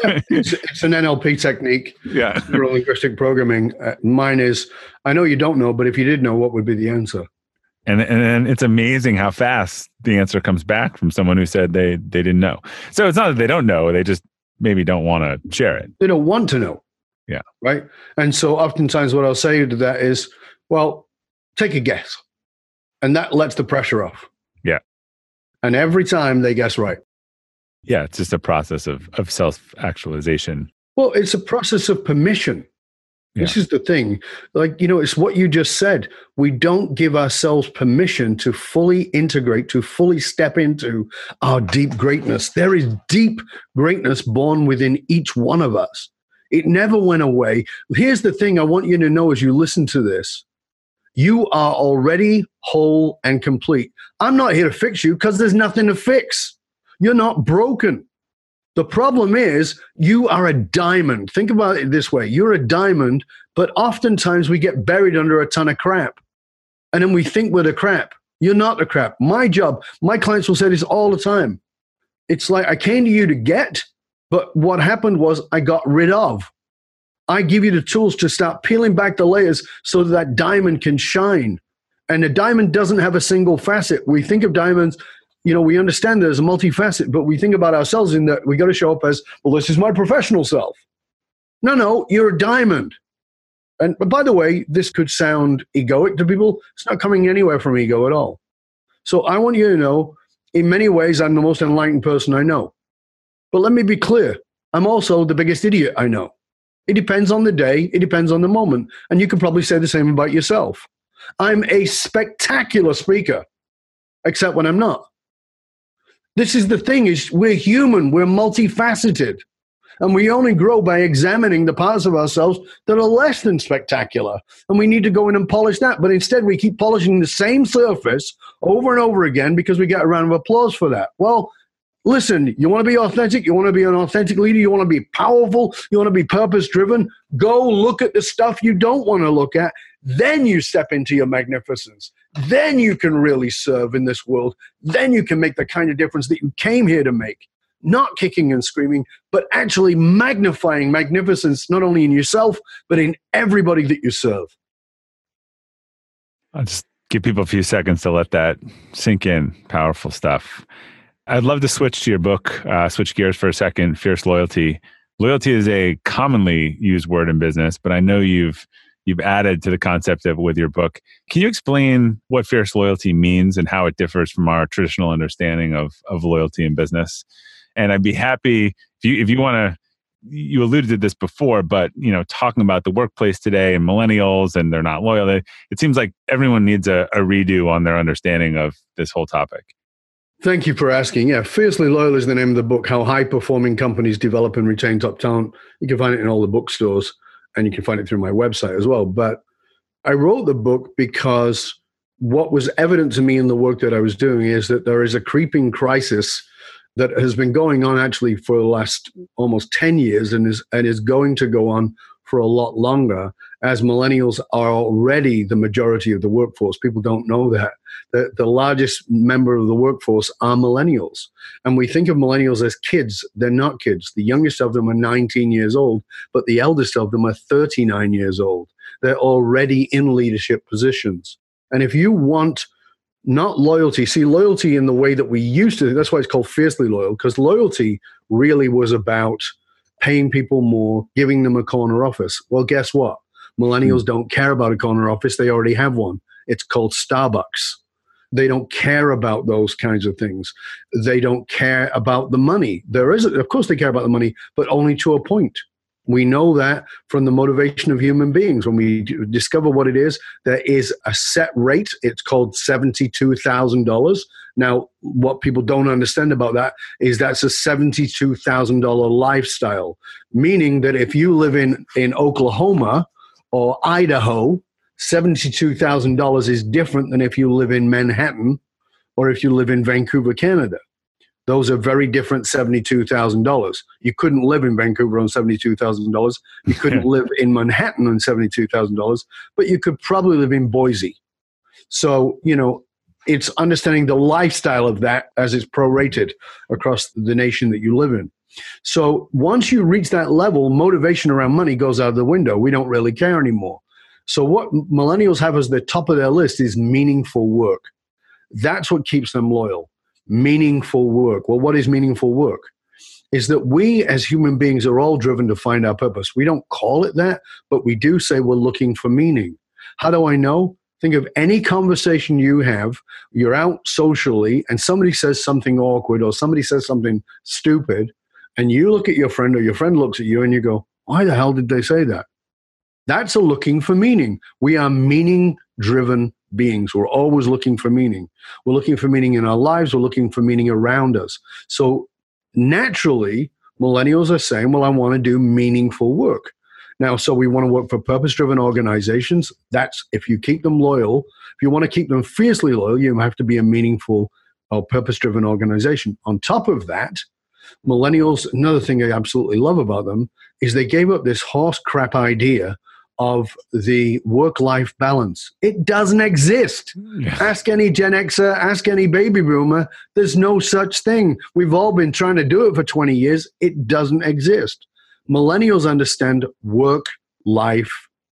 It's an NLP technique. Yeah. Neuro-linguistic programming. Mine is, I know you don't know, but if you did know, what would be the answer? And it's amazing how fast the answer comes back from someone who said they didn't know. So it's not that they don't know, they just maybe don't want to share it. They don't want to know. Yeah. Right. And so oftentimes what I'll say to that is, well, take a guess. And that lets the pressure off. Yeah. And every time they guess right. Yeah. It's just a process of self-actualization. Well, it's a process of permission. Yeah. This is the thing. Like, it's what you just said. We don't give ourselves permission to fully integrate, to fully step into our deep greatness. There is deep greatness born within each one of us. It never went away. Here's the thing I want you to know as you listen to this. You are already whole and complete. I'm not here to fix you because there's nothing to fix. You're not broken. The problem is you are a diamond. Think about it this way. You're a diamond, but oftentimes we get buried under a ton of crap. And then we think we're the crap. You're not the crap. My job, my clients will say this all the time. It's like I came to you to get, but what happened was I got rid of. I give you the tools to start peeling back the layers so that diamond can shine. And a diamond doesn't have a single facet. We think of diamonds, we understand there's a multifaceted, but we think about ourselves in that we got to show up as, well, this is my professional self. No, you're a diamond. And by the way, this could sound egoic to people. It's not coming anywhere from ego at all. So I want you to know, in many ways, I'm the most enlightened person I know. But let me be clear. I'm also the biggest idiot I know. It depends on the day. It depends on the moment. And you can probably say the same about yourself. I'm a spectacular speaker, except when I'm not. This is the thing, is we're human, we're multifaceted, and we only grow by examining the parts of ourselves that are less than spectacular, and we need to go in and polish that, but instead we keep polishing the same surface over and over again because we get a round of applause for that. Well, listen, you want to be authentic, you want to be an authentic leader, you want to be powerful, you want to be purpose-driven, go look at the stuff you don't want to look at. Then you step into your magnificence. Then you can really serve in this world. Then you can make the kind of difference that you came here to make. Not kicking and screaming, but actually magnifying magnificence, not only in yourself, but in everybody that you serve. I'll just give people a few seconds to let that sink in. Powerful stuff. I'd love to switch to your book, switch gears for a second, Fierce Loyalty. Loyalty is a commonly used word in business, but I know you've added to the concept of it with your book. Can you explain what fierce loyalty means and how it differs from our traditional understanding of loyalty in business? And I'd be happy if you want to, you alluded to this before, but talking about the workplace today and millennials and they're not loyal, it seems like everyone needs a redo on their understanding of this whole topic. Thank you for asking. Yeah, Fiercely Loyal is the name of the book, How High-Performing Companies Develop and Retain Top Talent. You can find it in all the bookstores. And you can find it through my website as well. But I wrote the book because what was evident to me in the work that I was doing is that there is a creeping crisis that has been going on actually for the last almost 10 years and is going to go on for a lot longer, as millennials are already the majority of the workforce. People don't know that. The largest member of the workforce are millennials. And we think of millennials as kids. They're not kids. The youngest of them are 19 years old, but the eldest of them are 39 years old. They're already in leadership positions. And if you want not loyalty, see loyalty in the way that we used to, that's why it's called Fiercely Loyal, because loyalty really was about paying people more, giving them a corner office. Well, guess what? Millennials don't care about a corner office. They already have one. It's called Starbucks. They don't care about those kinds of things. They don't care about the money. Of course they care about the money, but only to a point. We know that from the motivation of human beings. When we discover what it is, there is a set rate. It's called $72,000. Now, what people don't understand about that is that's a $72,000 lifestyle, meaning that if you live in Oklahoma or Idaho, $72,000 is different than if you live in Manhattan or if you live in Vancouver, Canada. Those are very different $72,000. You couldn't live in Vancouver on $72,000. You couldn't live in Manhattan on $72,000, but you could probably live in Boise. So, it's understanding the lifestyle of that as it's prorated across the nation that you live in. So once you reach that level, motivation around money goes out the window. We don't really care anymore. So what millennials have as the top of their list is meaningful work. That's what keeps them loyal. Meaningful work. Well, what is meaningful work? Is that we as human beings are all driven to find our purpose. We don't call it that, but we do say we're looking for meaning. How do I know? Think of any conversation you have. You're out socially and somebody says something awkward or somebody says something stupid, and you look at your friend or your friend looks at you and you go, why the hell did they say that? That's a looking for meaning. We are meaning-driven beings. We're always looking for meaning. We're looking for meaning in our lives. We're looking for meaning around us. So naturally, millennials are saying, well, I want to do meaningful work. Now, so we want to work for purpose-driven organizations. That's if you keep them loyal. If you want to keep them fiercely loyal, you have to be a meaningful or purpose-driven organization. On top of that, millennials, another thing I absolutely love about them is they gave up this horse crap idea of the work-life balance. It doesn't exist. Yeah. Ask any Gen Xer, ask any baby boomer. There's no such thing. We've all been trying to do it for 20 years. It doesn't exist. Millennials understand work-life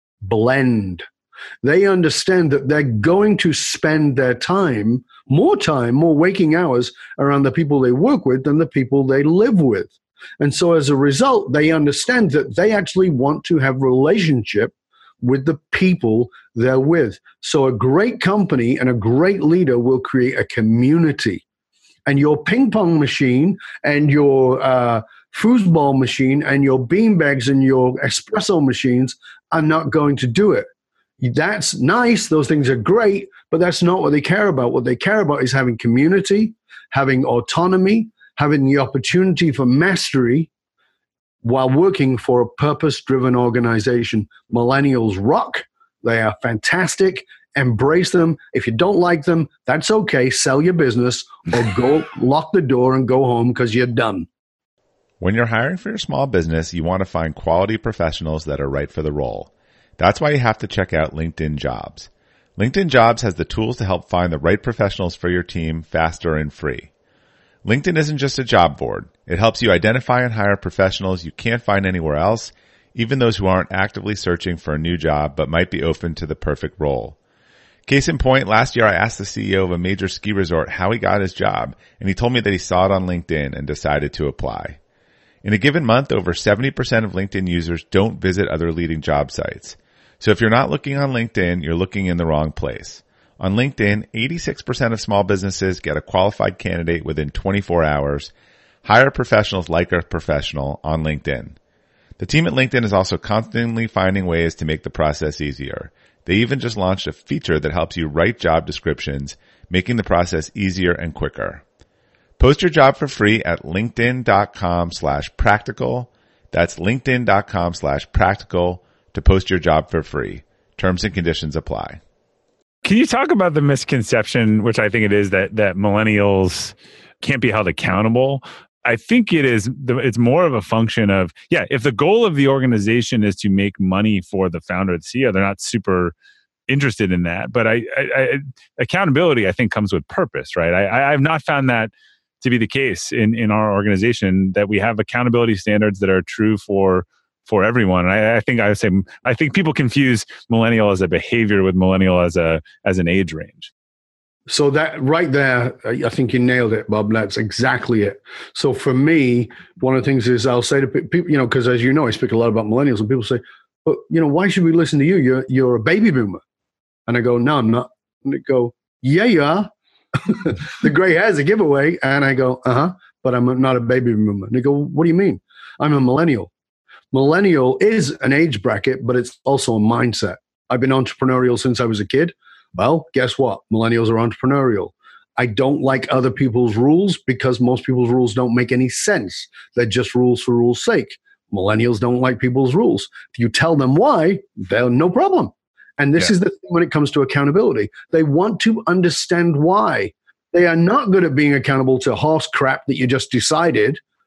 blend. They understand that they're going to spend their time, more waking hours around the people they work with than the people they live with. And so as a result, they understand that they actually want to have relationship with the people they're with. So a great company and a great leader will create a community. And your ping pong machine and your foosball machine and your beanbags and your espresso machines are not going to do it. That's nice. Those things are great, but that's not what they care about. What they care about is having community, having autonomy, having the opportunity for mastery while working for a purpose-driven organization. Millennials rock. They are fantastic. Embrace them. If you don't like them, that's okay. Sell your business or go lock the door and go home because you're done. When you're hiring for your small business, you want to find quality professionals that are right for the role. That's why you have to check out LinkedIn Jobs. LinkedIn Jobs has the tools to help find the right professionals for your team faster and free. LinkedIn isn't just a job board. It helps you identify and hire professionals you can't find anywhere else, even those who aren't actively searching for a new job but might be open to the perfect role. Case in point, last year I asked the CEO of a major ski resort how he got his job, and he told me that he saw it on LinkedIn and decided to apply. In a given month, over 70% of LinkedIn users don't visit other leading job sites. So if you're not looking on LinkedIn, you're looking in the wrong place. On LinkedIn, 86% of small businesses get a qualified candidate within 24 hours. Hire professionals like a professional on LinkedIn. The team at LinkedIn is also constantly finding ways to make the process easier. They even just launched a feature that helps you write job descriptions, making the process easier and quicker. Post your job for free at linkedin.com/practical. That's linkedin.com/practical to post your job for free. Terms and conditions apply. Can you talk about the misconception, which I think it is, that millennials can't be held accountable? I think it's more of a function of, if the goal of the organization is to make money for the founder or the CEO, they're not super interested in that. But accountability, I think, comes with purpose, right? I've not found that to be the case in our organization, that we have accountability standards that are true for everyone. And I think people confuse millennial as a behavior with millennial as an age range. So that right there, I think you nailed it, Bob. That's exactly it. So for me, one of the things is I'll say to people, because as you know, I speak a lot about millennials, and people say, but why should we listen to you? You're a baby boomer. And I go, no, I'm not. And they go, yeah, you are. The gray hair's a giveaway. And I go, but I'm not a baby boomer. And they go, what do you mean? I'm a millennial. Millennial is an age bracket, but it's also a mindset. I've been entrepreneurial since I was a kid. Well, guess what? Millennials are entrepreneurial. I don't like other people's rules because most people's rules don't make any sense. They're just rules for rules' sake. Millennials don't like people's rules. If you tell them why, they're no problem. And this is the thing when it comes to accountability. They want to understand why. They are not good at being accountable to horse crap that you just decided.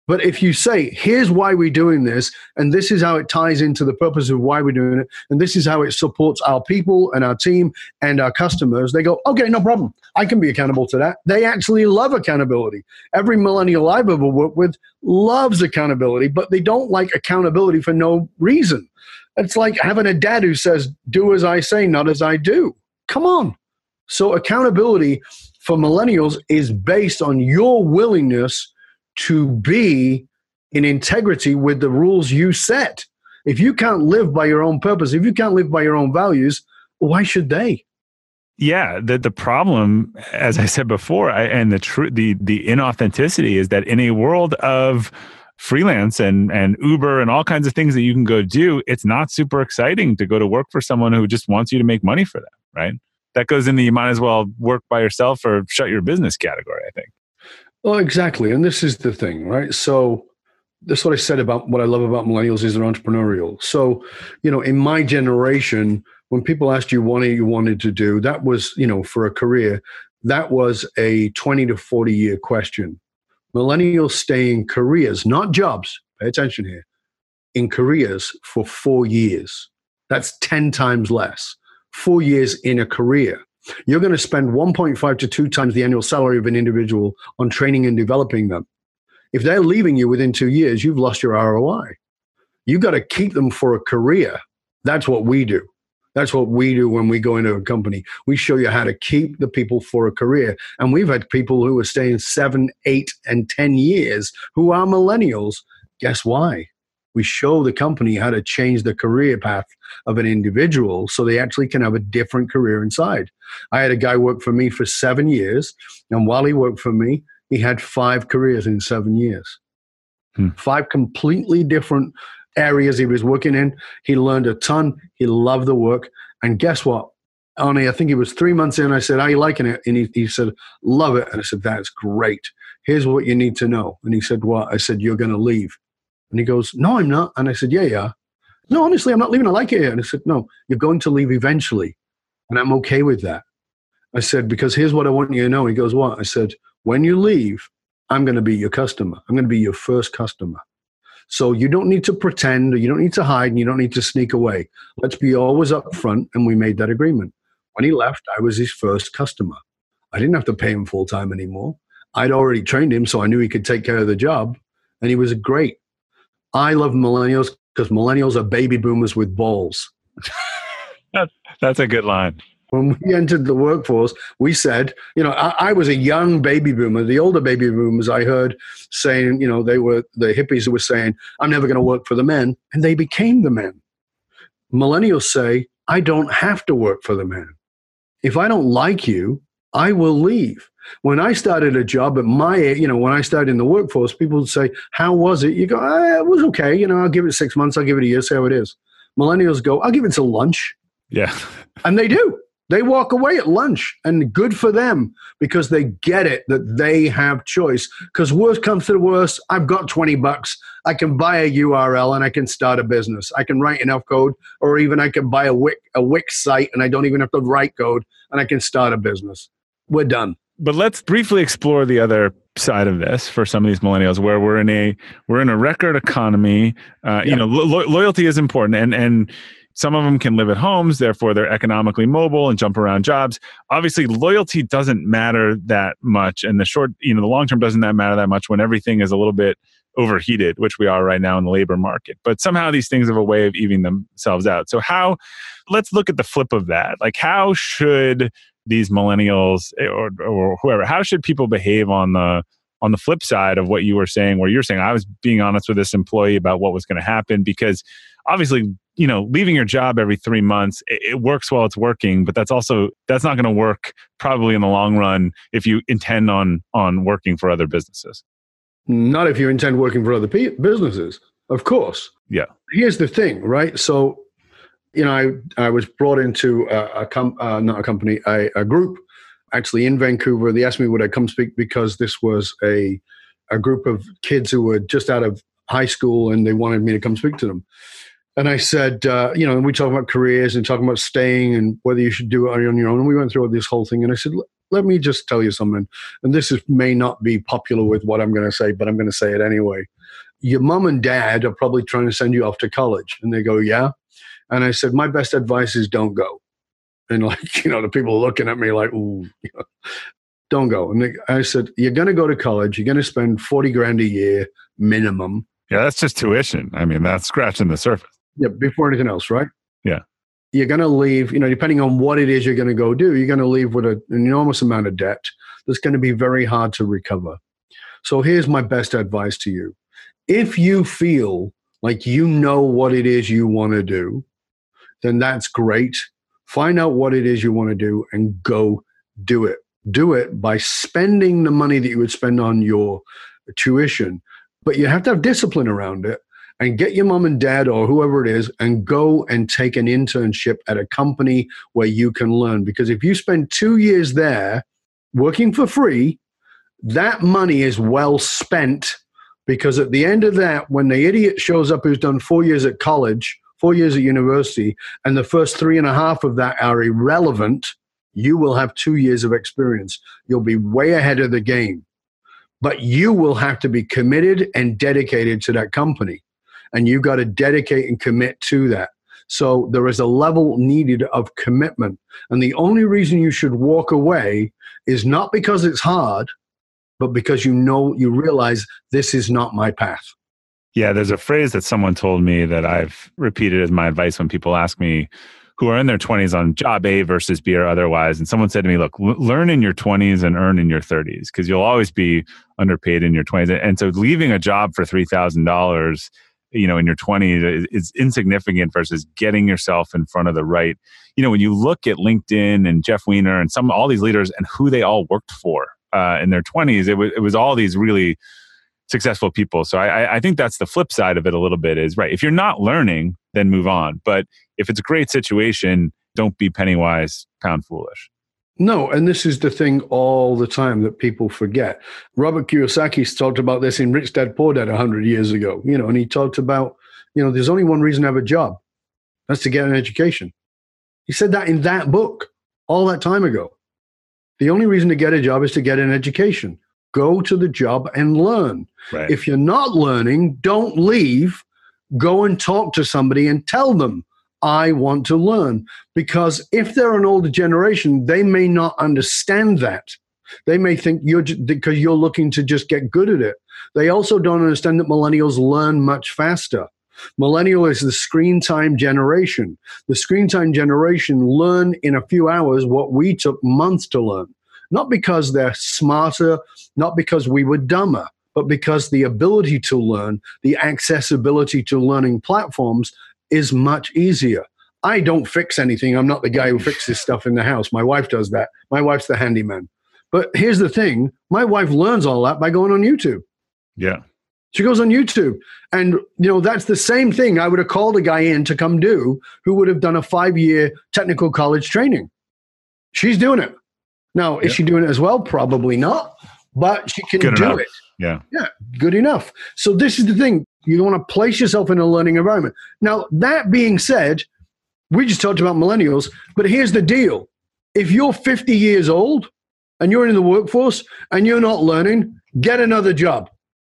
But if you say, here's why we're doing this, and this is how it ties into the purpose of why we're doing it, and this is how it supports our people and our team and our customers, they go, okay, no problem. I can be accountable to that. They actually love accountability. Every millennial I've ever worked with loves accountability, but they don't like accountability for no reason. It's like having a dad who says, do as I say, not as I do. Come on. So accountability for millennials is based on your willingness to be in integrity with the rules you set. If you can't live by your own purpose, if you can't live by your own values, why should they? Yeah, the problem, as I said before, and the inauthenticity is that in a world of freelance and Uber and all kinds of things that you can go do, it's not super exciting to go to work for someone who just wants you to make money for them, right? That goes in the you might as well work by yourself or shut your business category, I think. Well, exactly. And this is the thing, right? So that's what I said about what I love about millennials is they're entrepreneurial. So, in my generation, when people asked you what you wanted to do, that was, for a career, that was a 20 to 40 year question. Millennials stay in careers, not jobs. Pay attention here. In careers for 4 years. That's 10 times less. 4 years in a career. You're going to spend 1.5 to 2 times the annual salary of an individual on training and developing them. If they're leaving you within 2 years, you've lost your ROI. You've got to keep them for a career. That's what we do. That's what we do when we go into a company. We show you how to keep the people for a career. And we've had people who are staying 7, 8, and 10 years who are millennials. Guess why? We show the company how to change the career path of an individual so they actually can have a different career inside. I had a guy work for me for 7 years, and while he worked for me, he had 5 careers in 7 years. 5 completely different areas he was working in. He learned a ton. He loved the work. And guess what? I think it was 3 months in, I said, how are you liking it? And he said, love it. And I said, that's great. Here's what you need to know. And he said, what? I said, you're going to leave. And he goes, no, I'm not. And I said, yeah. No, honestly, I'm not leaving. I like it here. And I said, no, you're going to leave eventually. And I'm okay with that. I said, because here's what I want you to know. He goes, what? I said, when you leave, I'm going to be your customer. I'm going to be your first customer. So you don't need to pretend, or you don't need to hide, and you don't need to sneak away. Let's be always up front. And we made that agreement. When he left, I was his first customer. I didn't have to pay him full time anymore. I'd already trained him, so I knew he could take care of the job. And he was great. I love millennials because millennials are baby boomers with balls. That's a good line. When we entered the workforce, we said, I was a young baby boomer. The older baby boomers I heard saying, they were the hippies who were saying, I'm never going to work for the men. And they became the men. Millennials say, I don't have to work for the men. If I don't like you, I will leave. When I started a job at my age, when I started in the workforce, people would say, how was it? You go, it was okay. I'll give it 6 months. I'll give it a year, see how it is. Millennials go, I'll give it till lunch. Yeah. And they do. They walk away at lunch, and good for them because they get it that they have choice. Because worst comes to the worst, I've got $20. I can buy a URL and I can start a business. I can write enough code, or even I can buy a Wix site and I don't even have to write code and I can start a business. We're done. But let's briefly explore the other side of this for some of these millennials, where we're in a record economy. Loyalty is important, and some of them can live at homes, therefore they're economically mobile and jump around jobs. Obviously, loyalty doesn't matter that much, and the long term doesn't matter that much when everything is a little bit overheated, which we are right now in the labor market. But somehow these things have a way of evening themselves out. So let's look at the flip of that. Like, how should these millennials or whoever, how should people behave on the flip side of what you were saying, where you're saying, I was being honest with this employee about what was going to happen? Because obviously, leaving your job every 3 months, it works while it's working, but that's not going to work probably in the long run if you intend on working for other businesses. Not if you intend working for other businesses, of course. Yeah. Here's the thing, right? So, I was brought into a group actually in Vancouver. They asked me would I come speak because this was a group of kids who were just out of high school and they wanted me to come speak to them. And I said, and we talked about careers and talking about staying and whether you should do it on your own. And we went through this whole thing. And I said, let me just tell you something. And may not be popular with what I'm going to say, but I'm going to say it anyway. Your mom and dad are probably trying to send you off to college. And they go, yeah. And I said, my best advice is don't go. And the people are looking at me like, ooh, don't go. And I said, you're going to go to college. You're going to spend $40,000 a year minimum. Yeah, that's just tuition. I mean, that's scratching the surface. Yeah, before anything else, right? Yeah. You're going to leave, depending on what it is you're going to go do, you're going to leave with an enormous amount of debt that's going to be very hard to recover. So here's my best advice to you. If you feel like you know what it is you want to do, then that's great. Find out what it is you want to do and go do it. Do it by spending the money that you would spend on your tuition. But you have to have discipline around it and get your mom and dad or whoever it is and go and take an internship at a company where you can learn. Because if you spend 2 years there working for free, that money is well spent, because at the end of that, when the idiot shows up who's done 4 years at college, 4 years at university, and the first 3.5 of that are irrelevant, you will have 2 years of experience. You'll be way ahead of the game. But you will have to be committed and dedicated to that company. And you've got to dedicate and commit to that. So there is a level needed of commitment. And the only reason you should walk away is not because it's hard, but because you realize this is not my path. Yeah, there's a phrase that someone told me that I've repeated as my advice when people ask me who are in their 20s on job A versus B or otherwise. And someone said to me, look, learn in your 20s and earn in your 30s, because you'll always be underpaid in your 20s. And so leaving a job for $3,000 in your 20s is insignificant versus getting yourself in front of the right. When you look at LinkedIn and Jeff Weiner and all these leaders and who they all worked for in their 20s, it was all these really successful people. So I think that's the flip side of it a little bit is, right, if you're not learning, then move on. But if it's a great situation, don't be penny wise, pound foolish. No, and this is the thing all the time that people forget. Robert Kiyosaki talked about this in Rich Dad Poor Dad 100 years ago, and he talked about, there's only one reason to have a job. That's to get an education. He said that in that book all that time ago. The only reason to get a job is to get an education. Go to the job and learn. Right. If you're not learning, don't leave. Go and talk to somebody and tell them, I want to learn. Because if they're an older generation, they may not understand that. They may think because you're looking to just get good at it. They also don't understand that millennials learn much faster. Millennial is the screen time generation. The screen time generation learn in a few hours what we took months to learn. Not because they're smarter, not because we were dumber, but because the ability to learn, the accessibility to learning platforms is much easier. I don't fix anything. I'm not the guy who fixes stuff in the house. My wife does that. My wife's the handyman. But here's the thing. My wife learns all that by going on YouTube. Yeah. She goes on YouTube. And, that's the same thing I would have called a guy in to come do who would have done a 5-year technical college training. She's doing it. Now, is she doing it as well? Probably not. But she can do it. Yeah. Yeah, good enough. So this is the thing. You want to place yourself in a learning environment. Now, that being said, we just talked about millennials, but here's the deal. If you're 50 years old and you're in the workforce and you're not learning, get another job.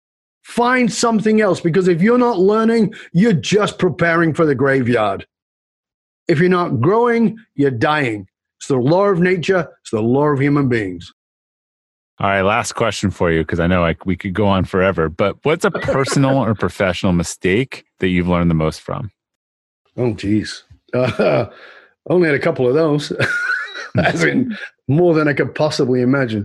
Find something else, because if you're not learning, you're just preparing for the graveyard. If you're not growing, you're dying. It's the law of nature. It's the law of human beings. All right, last question for you, because I know we could go on forever, but what's a personal or professional mistake that you've learned the most from? Oh, geez. Only had a couple of those, as in more than I could possibly imagine.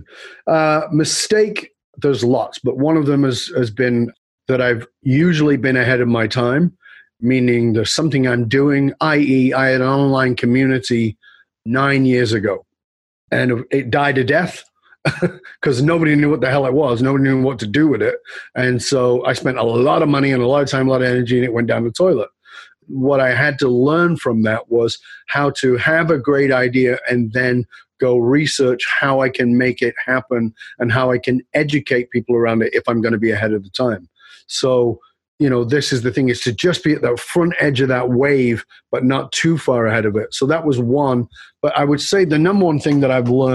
Mistake, there's lots, but one of them has been that I've usually been ahead of my time, meaning there's something I'm doing, i.e. I had an online community 9 years ago, and it died a death. Because nobody knew what the hell it was. Nobody knew what to do with it. And so I spent a lot of money and a lot of time, a lot of energy, and it went down the toilet. What I had to learn from that was how to have a great idea and then go research how I can make it happen and how I can educate people around it if I'm going to be ahead of the time. So, this is the thing, is to just be at the front edge of that wave, but not too far ahead of it. So that was one. But I would say the number one thing that I've learned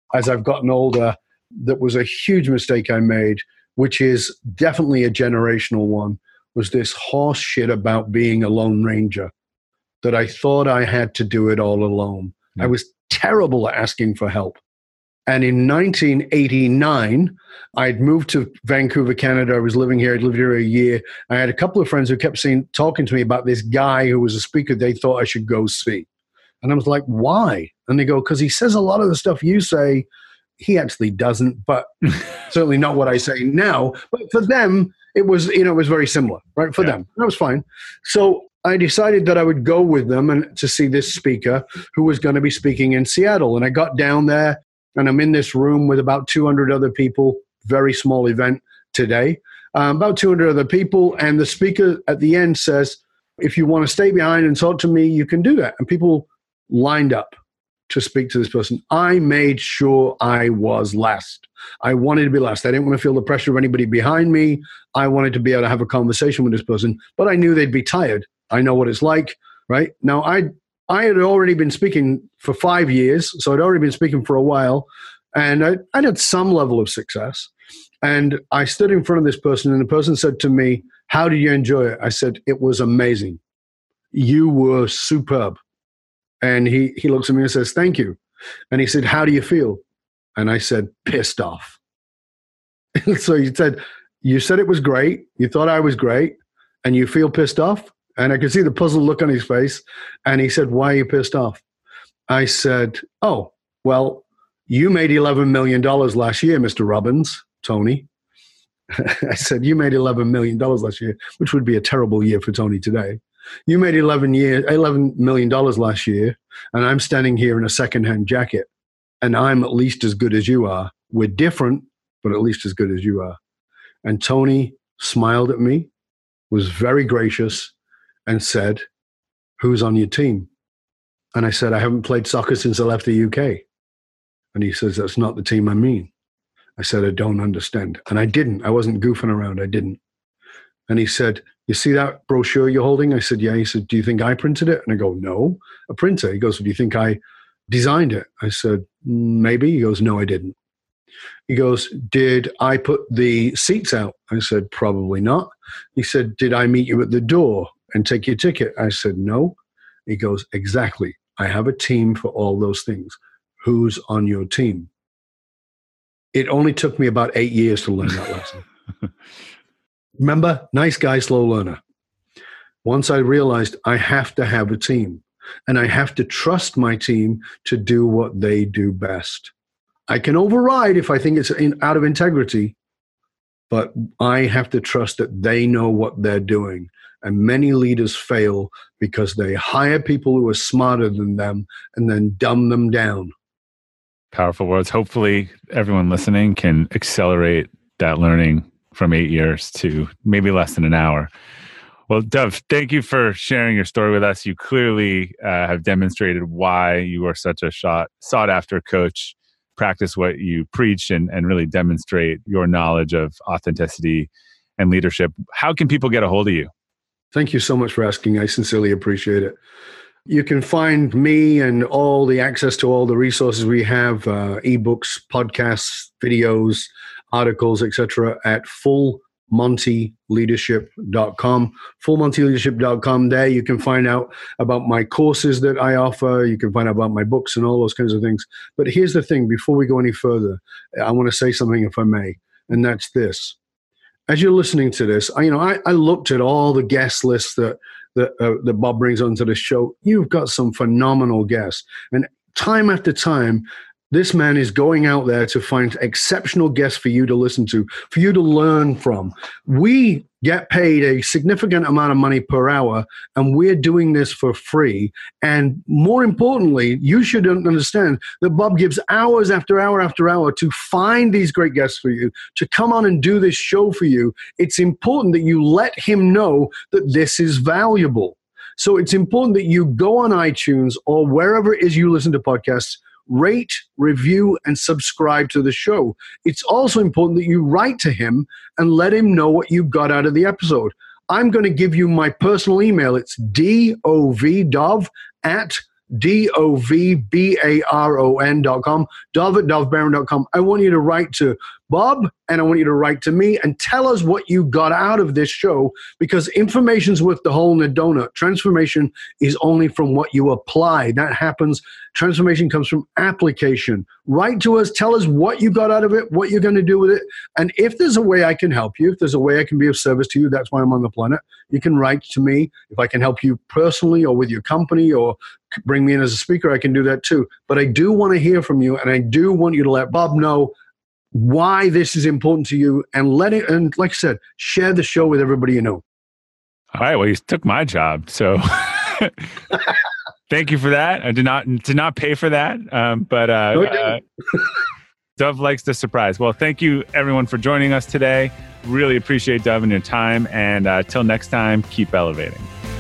as I've gotten older that was a huge mistake I made, which is definitely a generational one, was this horse shit about being a lone ranger, that I thought I had to do it all alone. I was terrible at asking for help. And in 1989, I'd moved to Vancouver, Canada. I was living here. I'd lived here a year. I had a couple of friends who kept talking to me about this guy who was a speaker they thought I should go see. And I was like, why? And they go, because he says a lot of the stuff you say. He actually doesn't, but certainly not what I say now. But for them, it was, it was very similar, right? For them, that was fine. So I decided that I would go with them and to see this speaker who was going to be speaking in Seattle. And I got down there, and I'm in this room with about 200 other people, very small event today, about 200 other people. And the speaker at the end says, if you want to stay behind and talk to me, you can do that. And people lined up to speak to this person. I made sure I was last. I wanted to be last. I didn't want to feel the pressure of anybody behind me. I wanted to be able to have a conversation with this person, but I knew they'd be tired. I know what it's like, right? Now, I had already been speaking for 5 years, so I'd already been speaking for a while, and I had some level of success. And I stood in front of this person, and the person said to me, how did you enjoy it? I said, it was amazing. You were superb. And he looks at me and says, thank you. And he said, how do you feel? And I said, pissed off. So he said, you said it was great. You thought I was great. And you feel pissed off? And I could see the puzzled look on his face. And he said, why are you pissed off? I said, oh, well, you made $11 million last year, Mr. Robbins, Tony. I said, you made $11 million last year, which would be a terrible year for Tony today. You made $11 million last year, and I'm standing here in a secondhand jacket, and I'm at least as good as you are. We're different, but at least as good as you are. And Tony smiled at me, was very gracious, and said, who's on your team? And I said, I haven't played soccer since I left the UK. And he says, that's not the team I mean. I said, I don't understand. And I didn't. I wasn't goofing around. I didn't. And he said, you see that brochure you're holding? I said, yeah. He said, do you think I printed it? And I go, no, a printer. He goes, well, do you think I designed it? I said, maybe. He goes, no, I didn't. He goes, did I put the seats out? I said, probably not. He said, did I meet you at the door and take your ticket? I said, no. He goes, exactly. I have a team for all those things. Who's on your team? It only took me about 8 years to learn that lesson. Remember, nice guy, slow learner. Once I realized I have to have a team, and I have to trust my team to do what they do best. I can override if I think it's out of integrity, but I have to trust that they know what they're doing. And many leaders fail because they hire people who are smarter than them and then dumb them down. Powerful words. Hopefully everyone listening can accelerate that learning from 8 years to maybe less than an hour. Well, Dov, thank you for sharing your story with us. You clearly have demonstrated why you are such a sought after coach, practice what you preach, and really demonstrate your knowledge of authenticity and leadership. How can people get a hold of you? Thank you so much for asking. I sincerely appreciate it. You can find me and all the access to all the resources we have, ebooks, podcasts, videos, articles, etc. at fullmontyleadership.com. Fullmontyleadership.com. There you can find out about my courses that I offer. You can find out about my books and all those kinds of things. But here's the thing. Before we go any further, I want to say something, if I may, and that's this. As you're listening to this, I looked at all the guest lists that Bob brings onto the show. You've got some phenomenal guests. And time after time, this man is going out there to find exceptional guests for you to listen to, for you to learn from. We get paid a significant amount of money per hour, and we're doing this for free. And more importantly, you should understand that Bob gives hours after hour after hour to find these great guests for you, to come on and do this show for you. It's important that you let him know that this is valuable. So it's important that you go on iTunes or wherever it is you listen to podcasts, rate, review, and subscribe to the show. It's also important that you write to him and let him know what you got out of the episode. I'm going to give you my personal email. It's dov@dov DOVBARON.com, dov@dovbaron.com. I want you to write to Bob and I want you to write to me and tell us what you got out of this show, because information's worth the hole in the donut. Transformation is only from what you apply. That happens. Transformation comes from application. Write to us. Tell us what you got out of it, what you're going to do with it. And if there's a way I can help you, if there's a way I can be of service to you, that's why I'm on the planet. You can write to me. If I can help you personally or with your company or bring me in as a speaker, I can do that too. But I do want to hear from you, and I do want you to let Bob know why this is important to you, and and like I said, share the show with everybody you know. All right. Well, you took my job. So thank you for that. I did not pay for that. Dov likes to surprise. Well, thank you everyone for joining us today. Really appreciate Dov and your time. And till next time, keep elevating.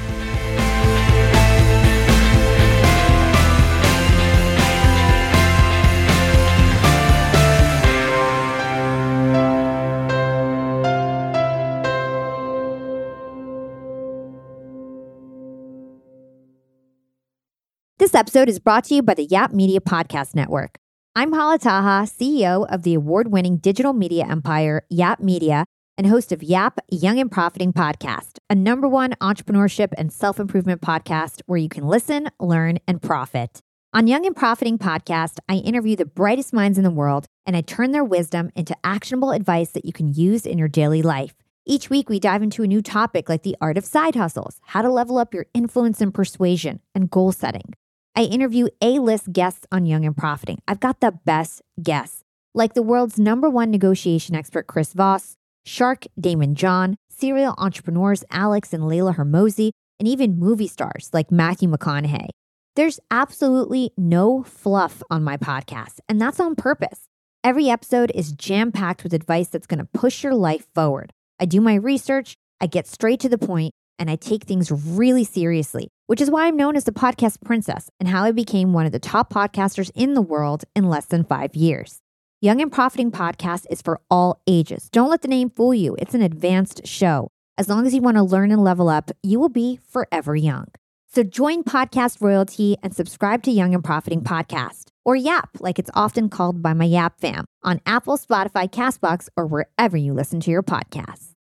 This episode is brought to you by the Yap Media Podcast Network. I'm Hala Taha, CEO of the award-winning digital media empire, Yap Media, and host of Yap Young and Profiting Podcast, a #1 entrepreneurship and self-improvement podcast where you can listen, learn, and profit. On Young and Profiting Podcast, I interview the brightest minds in the world, and I turn their wisdom into actionable advice that you can use in your daily life. Each week, we dive into a new topic like the art of side hustles, how to level up your influence and persuasion, and goal setting. I interview A-list guests on Young and Profiting. I've got the best guests, like the world's #1 negotiation expert, Chris Voss, Shark Damon John, serial entrepreneurs Alex and Layla Hermosi, and even movie stars like Matthew McConaughey. There's absolutely no fluff on my podcast, and that's on purpose. Every episode is jam-packed with advice that's going to push your life forward. I do my research, I get straight to the point, and I take things really seriously, which is why I'm known as the podcast princess and how I became one of the top podcasters in the world in less than 5 years. Young and Profiting Podcast is for all ages. Don't let the name fool you. It's an advanced show. As long as you want to learn and level up, you will be forever young. So join Podcast Royalty and subscribe to Young and Profiting Podcast, or YAP, like it's often called by my YAP fam, on Apple, Spotify, CastBox, or wherever you listen to your podcasts.